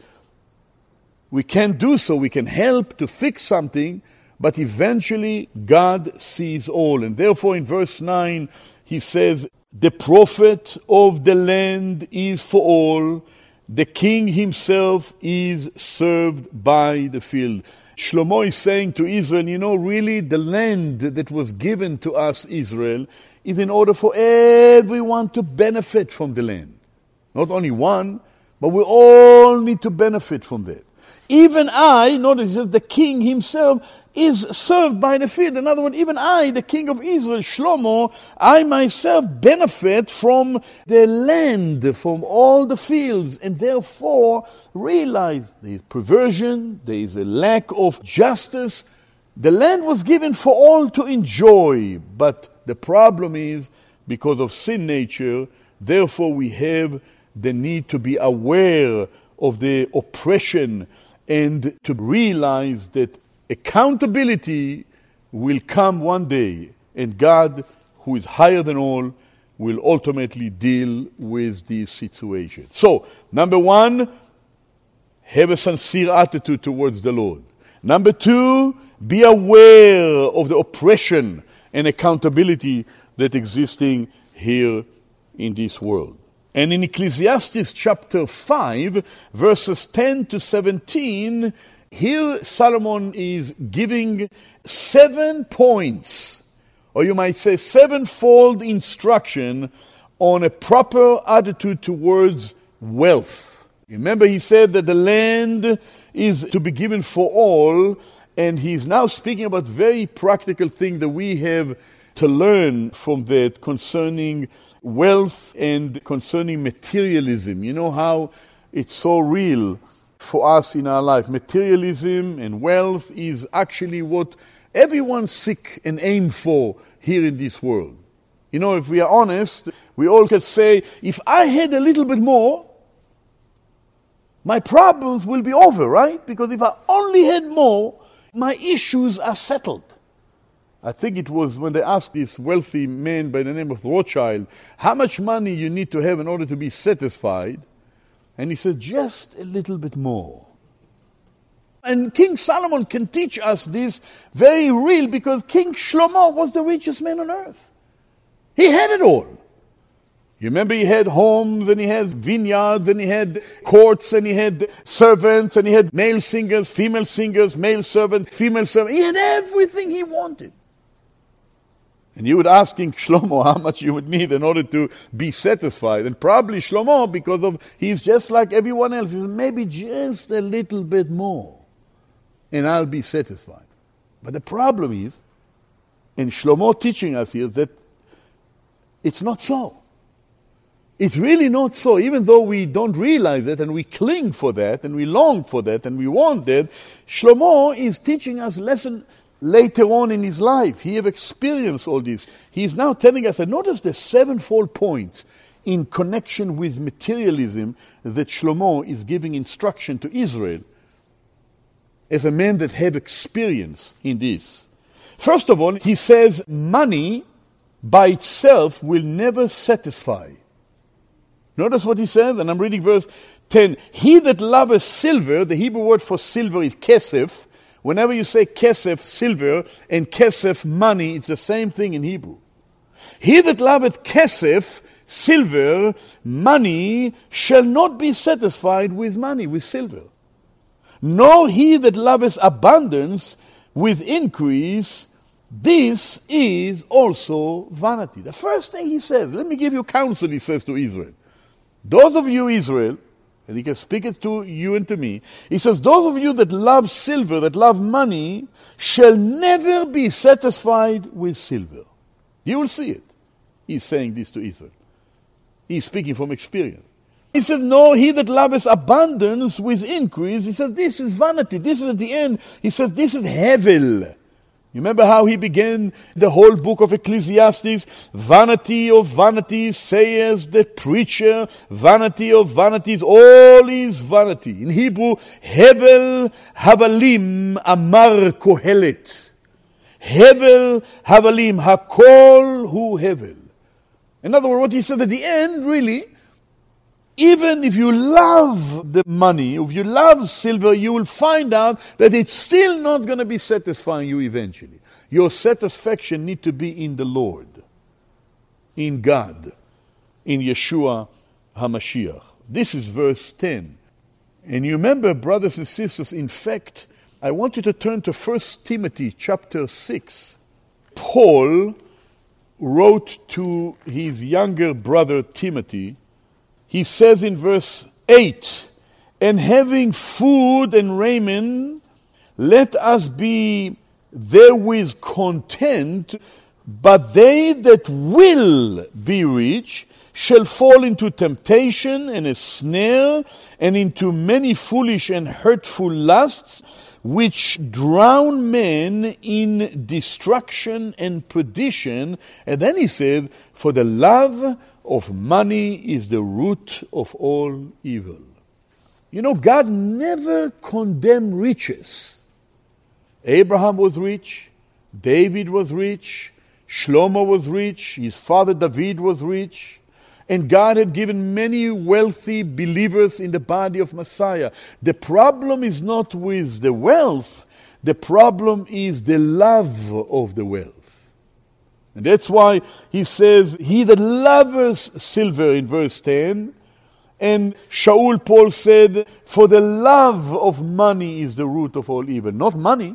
We can't do so. We can help to fix something, but eventually God sees all. And therefore in verse nine, he says, the prophet of the land is for all. The king himself is served by the field. Shlomo is saying to Israel, you know, really the land that was given to us, Israel, is in order for everyone to benefit from the land. Not only one, but we all need to benefit from that. Even I, notice that the king himself is served by the field. In other words, even I, the king of Israel, Shlomo, I myself benefit from the land, from all the fields, and therefore realize there is perversion, there is a lack of justice. The land was given for all to enjoy, but the problem is, because of sin nature, therefore we have the need to be aware of the oppression and to realize that accountability will come one day, and God, who is higher than all, will ultimately deal with this situation. So, number one, have a sincere attitude towards the Lord. Number two, be aware of the oppression and accountability that existing here in this world. And in Ecclesiastes chapter five, verses ten to seventeen, here Solomon is giving seven points, or you might say sevenfold instruction on a proper attitude towards wealth. Remember, he said that the land is to be given for all, and he's now speaking about very practical things that we have to learn from that concerning wealth and concerning materialism. You know how it's so real for us in our life. Materialism and wealth is actually what everyone seek and aim for here in this world. You know, if we are honest, we all can say, if I had a little bit more, my problems will be over, right? Because if I only had more, my issues are settled. I think it was when they asked this wealthy man by the name of Rothschild, how much money you need to have in order to be satisfied? And he said, just a little bit more. And King Solomon can teach us this very real, because King Shlomo was the richest man on earth. He had it all. You remember he had homes, and he had vineyards, and he had courts, and he had servants, and he had male singers, female singers, male servants, female servants. He had everything he wanted. And you would ask King Shlomo how much you would need in order to be satisfied. And probably Shlomo, because of he's just like everyone else, he said, maybe just a little bit more, and I'll be satisfied. But the problem is, and Shlomo teaching us here, that it's not so. It's really not so. Even though we don't realize it, and we cling for that, and we long for that, and we want that, Shlomo is teaching us a lesson later on in his life. He have experienced all this. He is now telling us, and notice the sevenfold points in connection with materialism that Shlomo is giving instruction to Israel as a man that have experience in this. First of all, he says money by itself will never satisfy. Notice what he says, and I'm reading verse ten. He that loveth silver, the Hebrew word for silver is kesef. Whenever you say kesef, silver, and kesef, money, it's the same thing in Hebrew. He that loveth kesef, silver, money, shall not be satisfied with money, with silver. Nor he that loveth abundance with increase, this is also vanity. The first thing he says, let me give you counsel, he says to Israel. Those of you, Israel, and he can speak it to you and to me, he says, those of you that love silver, that love money, shall never be satisfied with silver. You will see it. He's saying this to Israel. He's speaking from experience. He says, no, he that loveth abundance with increase, he says, this is vanity. This is at the end. He says, this is hevel. You remember how he began the whole book of Ecclesiastes? Vanity of vanities, says the preacher. Vanity of vanities, all is vanity. In Hebrew, hevel havalim amar kohelet. Hevel havalim, hakol hu hevel. In other words, what he said at the end, really, even if you love the money, if you love silver, you will find out that it's still not going to be satisfying you eventually. Your satisfaction needs to be in the Lord, in God, in Yeshua HaMashiach. This is verse ten. And you remember, brothers and sisters, in fact, I want you to turn to First Timothy chapter six. Paul wrote to his younger brother Timothy. He says in verse eight, and having food and raiment, let us be therewith content, but they that will be rich shall fall into temptation and a snare, and into many foolish and hurtful lusts, which drown men in destruction and perdition. And then he said, for the love of money is the root of all evil. You know, God never condemned riches. Abraham was rich, David was rich, Shlomo was rich, his father David was rich, and God had given many wealthy believers in the body of Messiah. The problem is not with the wealth, the problem is the love of the wealth. And that's why he says, he that loveth silver in verse ten, and Shaul Paul said, for the love of money is the root of all evil. Not money,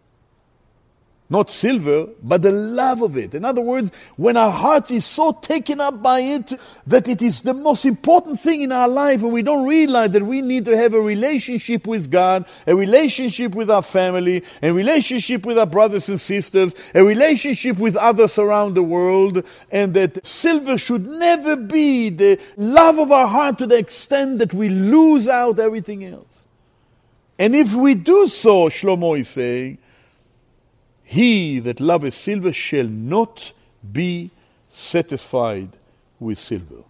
not silver, but the love of it. In other words, when our heart is so taken up by it that it is the most important thing in our life, and we don't realize that we need to have a relationship with God, a relationship with our family, a relationship with our brothers and sisters, a relationship with others around the world, and that silver should never be the love of our heart to the extent that we lose out everything else. And if we do so, Shlomo is saying, he that loveth silver shall not be satisfied with silver.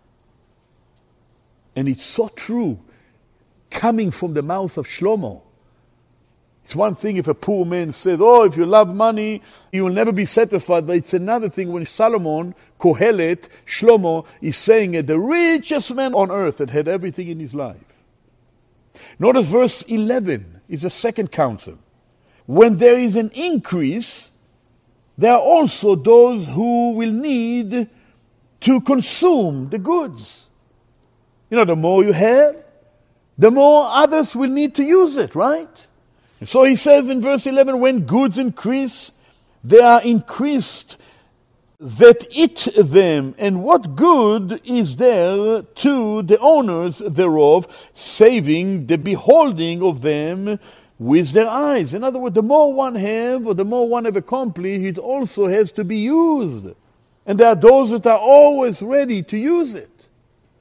And it's so true, coming from the mouth of Shlomo. It's one thing if a poor man says, oh, if you love money, you will never be satisfied. But it's another thing when Solomon, Kohelet, Shlomo, is saying it, the richest man on earth that had everything in his life. Notice verse eleven is a second counsel. When there is an increase, there are also those who will need to consume the goods. You know, the more you have, the more others will need to use it, right? And so he says in verse eleven, when goods increase, they are increased that eat them, and what good is there to the owners thereof, saving the beholding of them with their eyes. In other words, the more one have, or the more one have accomplished, it also has to be used. And there are those that are always ready to use it.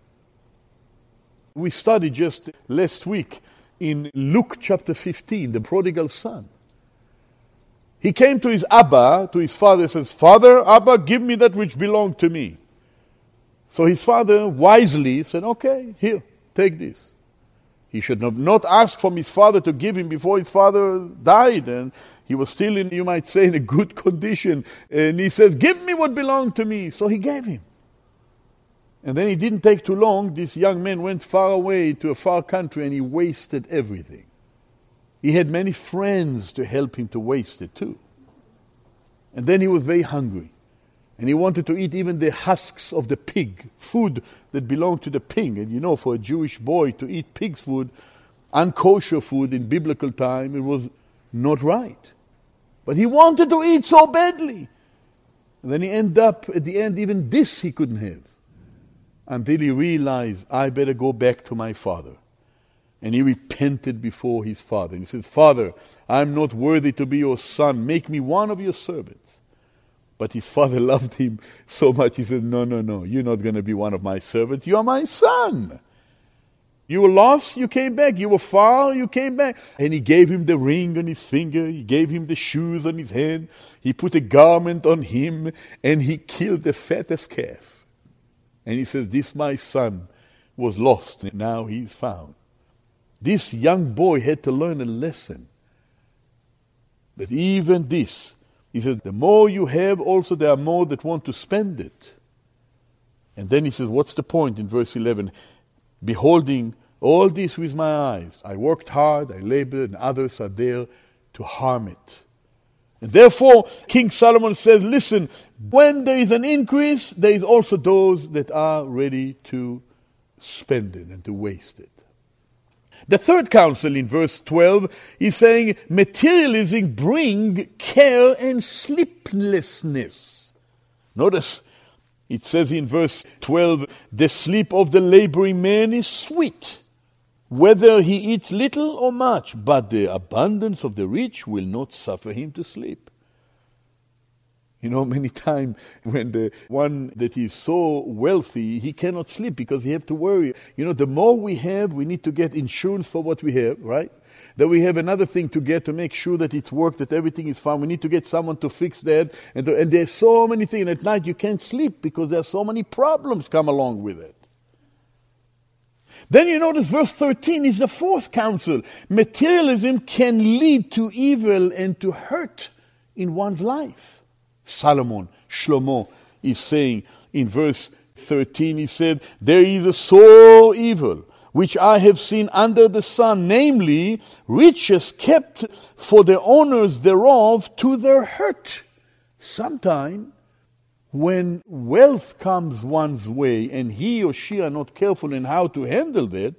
We studied just last week in Luke chapter fifteen, the prodigal son. He came to his Abba, to his father, and says, Father, Abba, give me that which belonged to me. So his father wisely said, okay, here, take this. He should have not asked from his father to give him before his father died. And he was still in, you might say, in a good condition. And he says, give me what belonged to me. So he gave him. And then it didn't take too long. This young man went far away to a far country and he wasted everything. He had many friends to help him to waste it too. And then he was very hungry. And he wanted to eat even the husks of the pig, food that belonged to the pig. And you know, for a Jewish boy to eat pig's food, unkosher food in biblical time, it was not right. But he wanted to eat so badly. And then he ended up, at the end, even this he couldn't have. Until he realized, I better go back to my father. And he repented before his father. And he says, Father, I'm not worthy to be your son. Make me one of your servants. But his father loved him so much, he said, no, no, no, you're not going to be one of my servants. You are my son. You were lost, you came back. You were far, you came back. And he gave him the ring on his finger. He gave him the shoes on his hand. He put a garment on him. And he killed the fattest calf. And he says, this my son was lost, and now he's found. This young boy had to learn a lesson. That even this, he says, the more you have, also there are more that want to spend it. And then he says, what's the point in verse eleven? Beholding all this with my eyes. I worked hard, I labored, and others are there to harm it. And therefore, King Solomon says, listen, when there is an increase, there is also those that are ready to spend it and to waste it. The third counsel in verse twelve is saying, materialism bring care and sleeplessness. Notice, it says in verse twelve, the sleep of the laboring man is sweet, whether he eats little or much, but the abundance of the rich will not suffer him to sleep. You know, many times when the one that is so wealthy, he cannot sleep because he has to worry. You know, the more we have, we need to get insurance for what we have, right? Then we have another thing to get to make sure that it's works, that everything is fine. We need to get someone to fix that. And, to, and there's so many things. At night you can't sleep because there are so many problems come along with it. Then you notice verse thirteen is the fourth counsel. Materialism can lead to evil and to hurt in one's life. Solomon, Shlomo, is saying in verse thirteen, he said, there is a sore evil, which I have seen under the sun, namely, riches kept for the owners thereof to their hurt. Sometime, when wealth comes one's way, and he or she are not careful in how to handle that,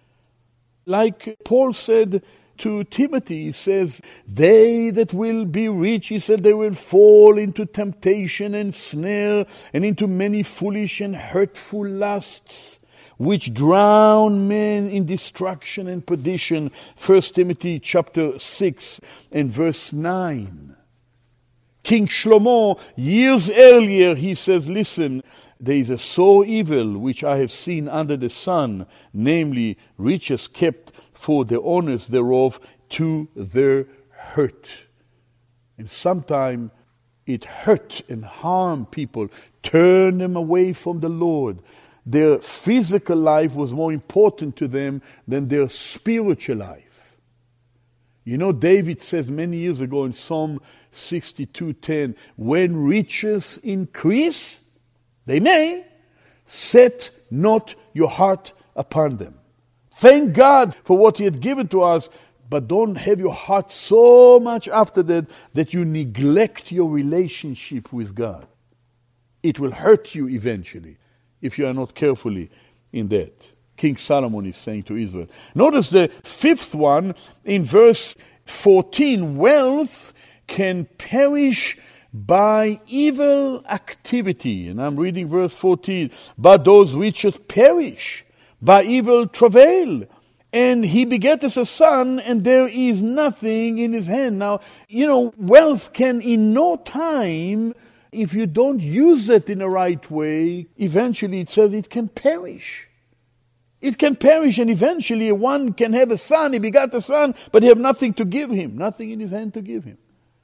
like Paul said to Timothy, he says, they that will be rich, he said, they will fall into temptation and snare, and into many foolish and hurtful lusts, which drown men in destruction and perdition. First Timothy chapter six and verse nine. King Shlomo, years earlier, he says, listen, there is a sore evil which I have seen under the sun, namely riches kept for the owners thereof to their hurt. And sometimes it hurt and harm people, turn them away from the Lord. Their physical life was more important to them than their spiritual life. You know, David says many years ago in Psalm sixty-two ten, when riches increase, they may, set not your heart upon them. Thank God for what He had given to us, but don't have your heart so much after that that you neglect your relationship with God. It will hurt you eventually if you are not carefully in that. King Solomon is saying to Israel. Notice the fifth one in verse fourteen. Wealth can perish by evil activity. And I'm reading verse fourteen. But those riches perish by evil travail. And he begetteth a son, and there is nothing in his hand. Now, you know, wealth can in no time, if you don't use it in the right way, eventually it says it can perish. It can perish, and eventually one can have a son, he begat a son, but he have nothing to give him, nothing in his hand to give him.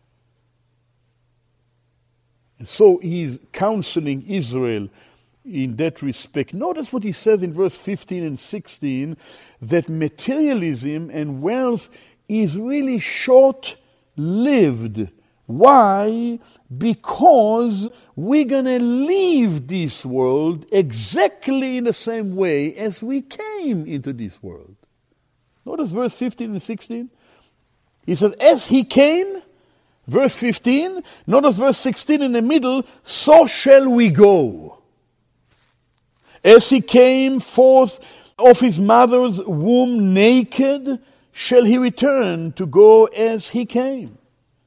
And so he's counseling Israel in that respect. Notice what he says in verse fifteen and sixteen, that materialism and wealth is really short-lived Why? Because we're going to leave this world exactly in the same way as we came into this world. Notice verse fifteen and sixteen. He says, as he came, verse fifteen, notice verse sixteen in the middle, so shall we go. As he came forth of his mother's womb naked, shall he return to go as he came.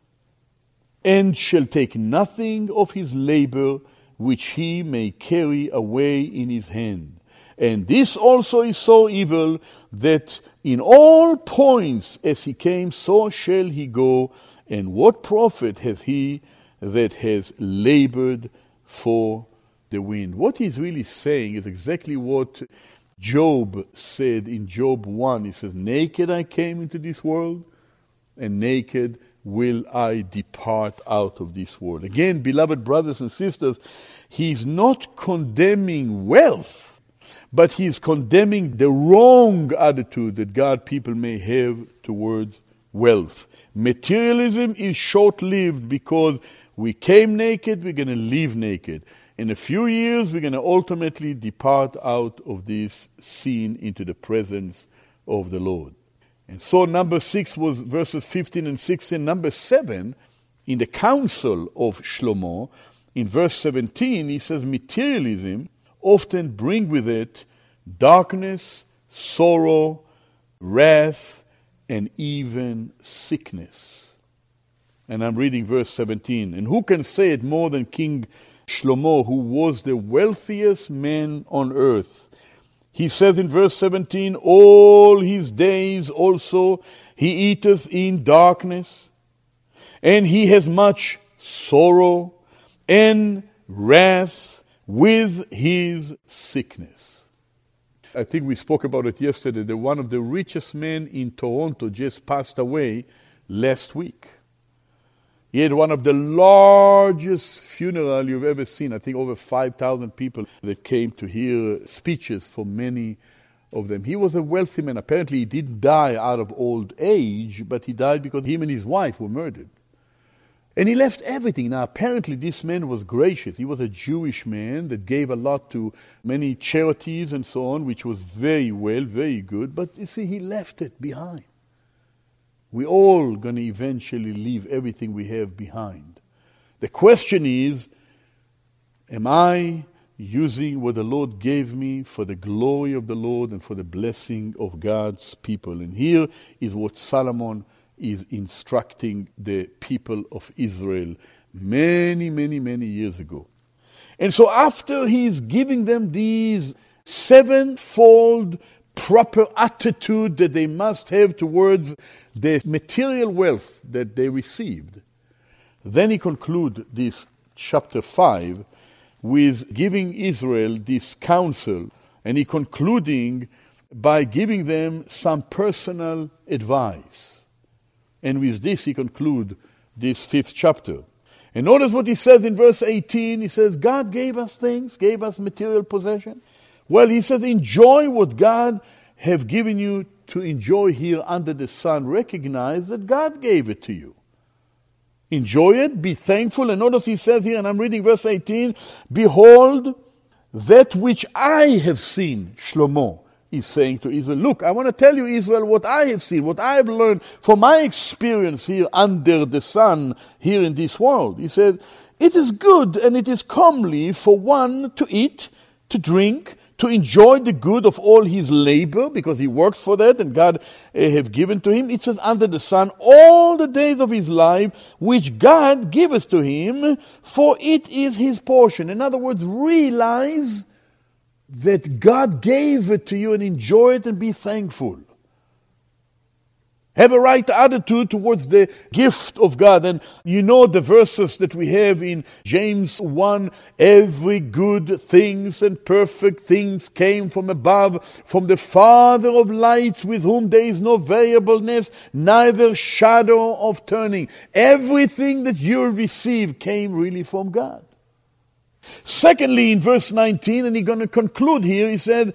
And shall take nothing of his labor which he may carry away in his hand. And this also is so evil, that in all points as he came, so shall he go. And what profit hath he that has labored for the wind? What he's really saying is exactly what Job said in Job one. He says, naked I came into this world, and naked will I depart out of this world. Again, beloved brothers and sisters, he's not condemning wealth, but he's condemning the wrong attitude that God people may have towards wealth. Materialism is short-lived because we came naked, we're going to leave naked. In a few years, we're going to ultimately depart out of this scene into the presence of the Lord. And so number six was verses fifteen and sixteen. Number seven, in the counsel of Shlomo, in verse seventeen, he says materialism often bring with it darkness, sorrow, wrath, and even sickness. And I'm reading verse seventeen. And who can say it more than King Shlomo, who was the wealthiest man on earth? He says in verse seventeen, all his days also he eateth in darkness, and he has much sorrow and wrath with his sickness. I think we spoke about it yesterday, that one of the richest men in Toronto just passed away last week. He had one of the largest funerals you've ever seen. I think over five thousand people that came to hear speeches for many of them. He was a wealthy man. Apparently he didn't die out of old age, but he died because him and his wife were murdered. And he left everything. Now apparently this man was gracious. He was a Jewish man that gave a lot to many charities and so on, which was very well, very good. But you see, he left it behind. We're all going to eventually leave everything we have behind. The question is, am I using what the Lord gave me for the glory of the Lord and for the blessing of God's people? And here is what Solomon is instructing the people of Israel many, many, many years ago. And so after he's giving them these sevenfold proper attitude that they must have towards the material wealth that they received, then he concludes this chapter five with giving Israel this counsel, and he concluding by giving them some personal advice. And with this he concludes this fifth chapter. And notice what he says in verse eighteen. He says, God gave us things, gave us material possession. Well, he says, enjoy what God have given you to enjoy here under the sun. Recognize that God gave it to you. Enjoy it, be thankful. And notice he says here, and I'm reading verse eighteen, behold, that which I have seen, Shlomo is saying to Israel. Look, I want to tell you, Israel, what I have seen, what I have learned from my experience here under the sun, here in this world. He said, it is good and it is comely for one to eat, to drink, to enjoy the good of all his labor, because he works for that, and God uh, have given to him. It says, under the sun, all the days of his life, which God giveth to him, for it is his portion. In other words, realize that God gave it to you, and enjoy it and be thankful. Have a right attitude towards the gift of God. And you know the verses that we have in James one, every good things and perfect things came from above, from the Father of lights, with whom there is no variableness, neither shadow of turning. Everything that you receive came really from God. Secondly, in verse nineteen, and he's going to conclude here, he said,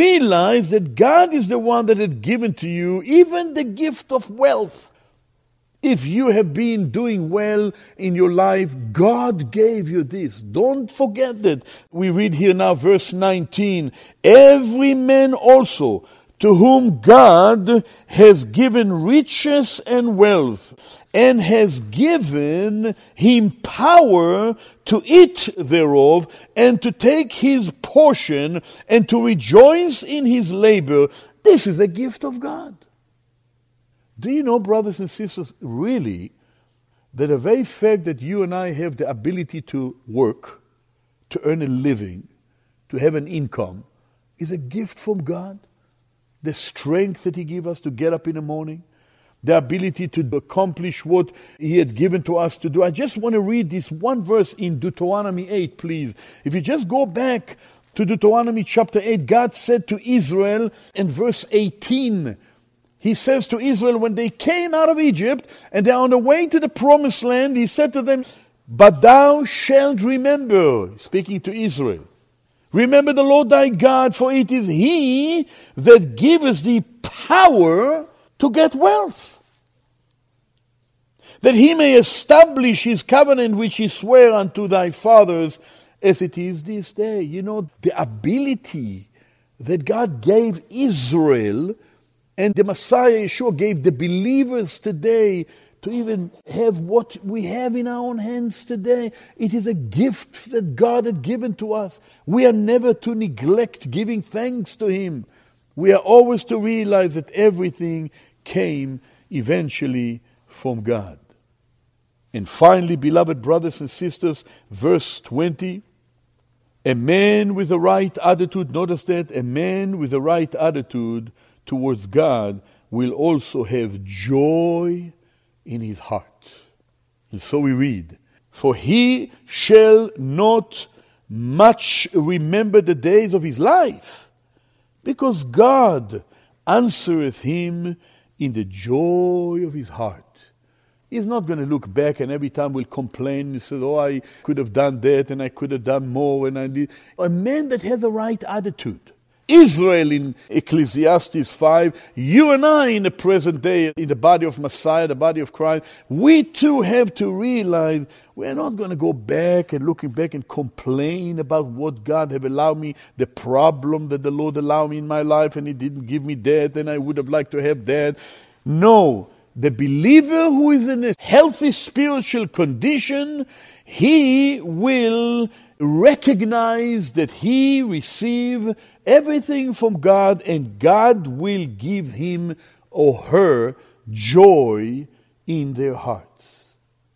realize that God is the one that had given to you even the gift of wealth. If you have been doing well in your life, God gave you this. Don't forget that. We read here now verse nineteen. Every man also to whom God has given riches and wealth, and has given him power to eat thereof, and to take his portion, and to rejoice in his labor. This is a gift of God. Do you know, brothers and sisters, really, that the very fact that you and I have the ability to work, to earn a living, to have an income, is a gift from God? The strength that he gave us to get up in the morning, the ability to accomplish what he had given to us to do. I just want to read this one verse in Deuteronomy eight, please. If you just go back to Deuteronomy chapter eight, God said to Israel in verse eighteen, he says to Israel, when they came out of Egypt and they're on the way to the promised land, he said to them, but thou shalt remember, speaking to Israel, remember the Lord thy God, for it is he that giveth thee power to get wealth, that he may establish his covenant which he sware unto thy fathers, as it is this day. You know, the ability that God gave Israel and the Messiah Yeshua gave the believers today to even have what we have in our own hands today. It is a gift that God had given to us. We are never to neglect giving thanks to him. We are always to realize that everything came eventually from God. And finally, beloved brothers and sisters, verse twenty, a man with the right attitude, notice that, a man with the right attitude towards God will also have joy in his heart. And so we read, for he shall not much remember the days of his life, because God answereth him in the joy of his heart. He's not going to look back and every time will complain and say, oh, I could have done that and I could have done more. And I did. A man that has the right attitude. Israel in Ecclesiastes five, you and I in the present day, in the body of Messiah, the body of Christ, we too have to realize we're not going to go back and looking back and complain about what God have allowed me, the problem that the Lord allowed me in my life and he didn't give me that and I would have liked to have that. No, the believer who is in a healthy spiritual condition, he will recognize that he received everything from God and God will give him or her joy in their hearts.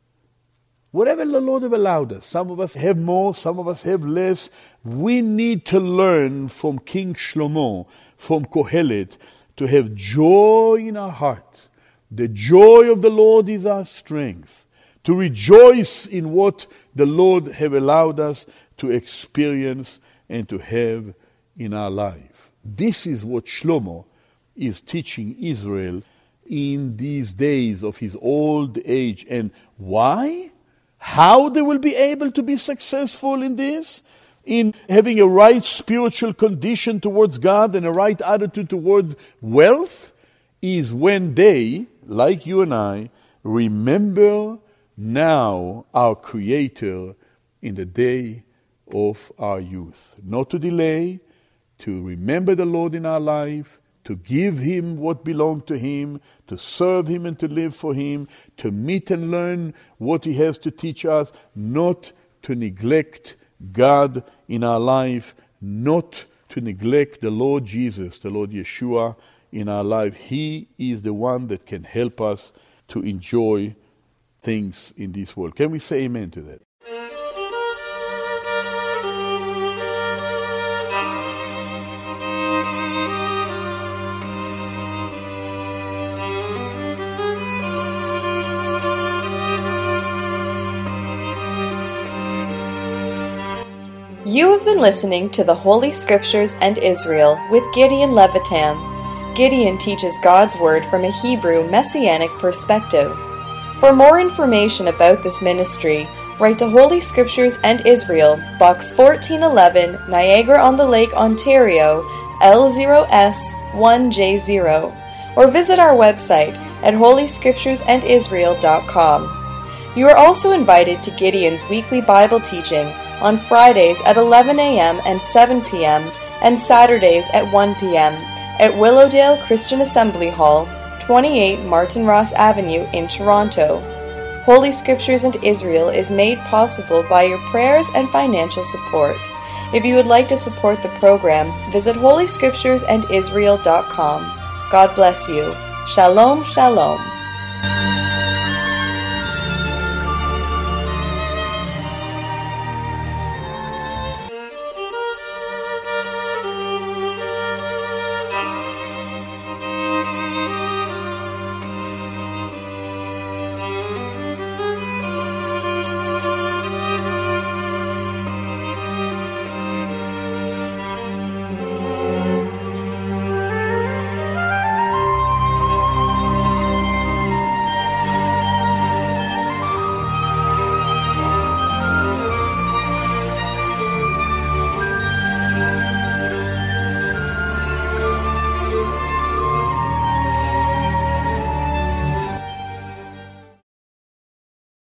Whatever the Lord have allowed us, some of us have more, some of us have less, we need to learn from King Shlomo, from Kohelet, to have joy in our hearts. The joy of the Lord is our strength. To rejoice in what the Lord have allowed us to experience and to have in our life. This is what Shlomo is teaching Israel in these days of his old age. And why? How they will be able to be successful in this? In having a right spiritual condition towards God and a right attitude towards wealth, is when they, like you and I, remember now our Creator in the day of our youth. Not to delay, to remember the Lord in our life, to give him what belonged to him, to serve him and to live for him, to meet and learn what he has to teach us, not to neglect God in our life, not to neglect the Lord Jesus, the Lord Yeshua in our life. He is the one that can help us to enjoy things in this world. Can we say amen to that? You have been listening to the Holy Scriptures and Israel with Gideon Levitam. Gideon teaches God's Word from a Hebrew Messianic perspective. For more information about this ministry, write to Holy Scriptures and Israel, Box fourteen eleven, Niagara-on-the-Lake, Ontario, L zero S one J zero, or visit our website at holy scriptures and israel dot com. You are also invited to Gideon's weekly Bible teaching on Fridays at eleven a.m. and seven p.m. and Saturdays at one p.m. at Willowdale Christian Assembly Hall, twenty-eight Martin Ross Avenue in Toronto. Holy Scriptures and Israel is made possible by your prayers and financial support. If you would like to support the program, visit holy scriptures and israel dot com. God bless you. Shalom, shalom.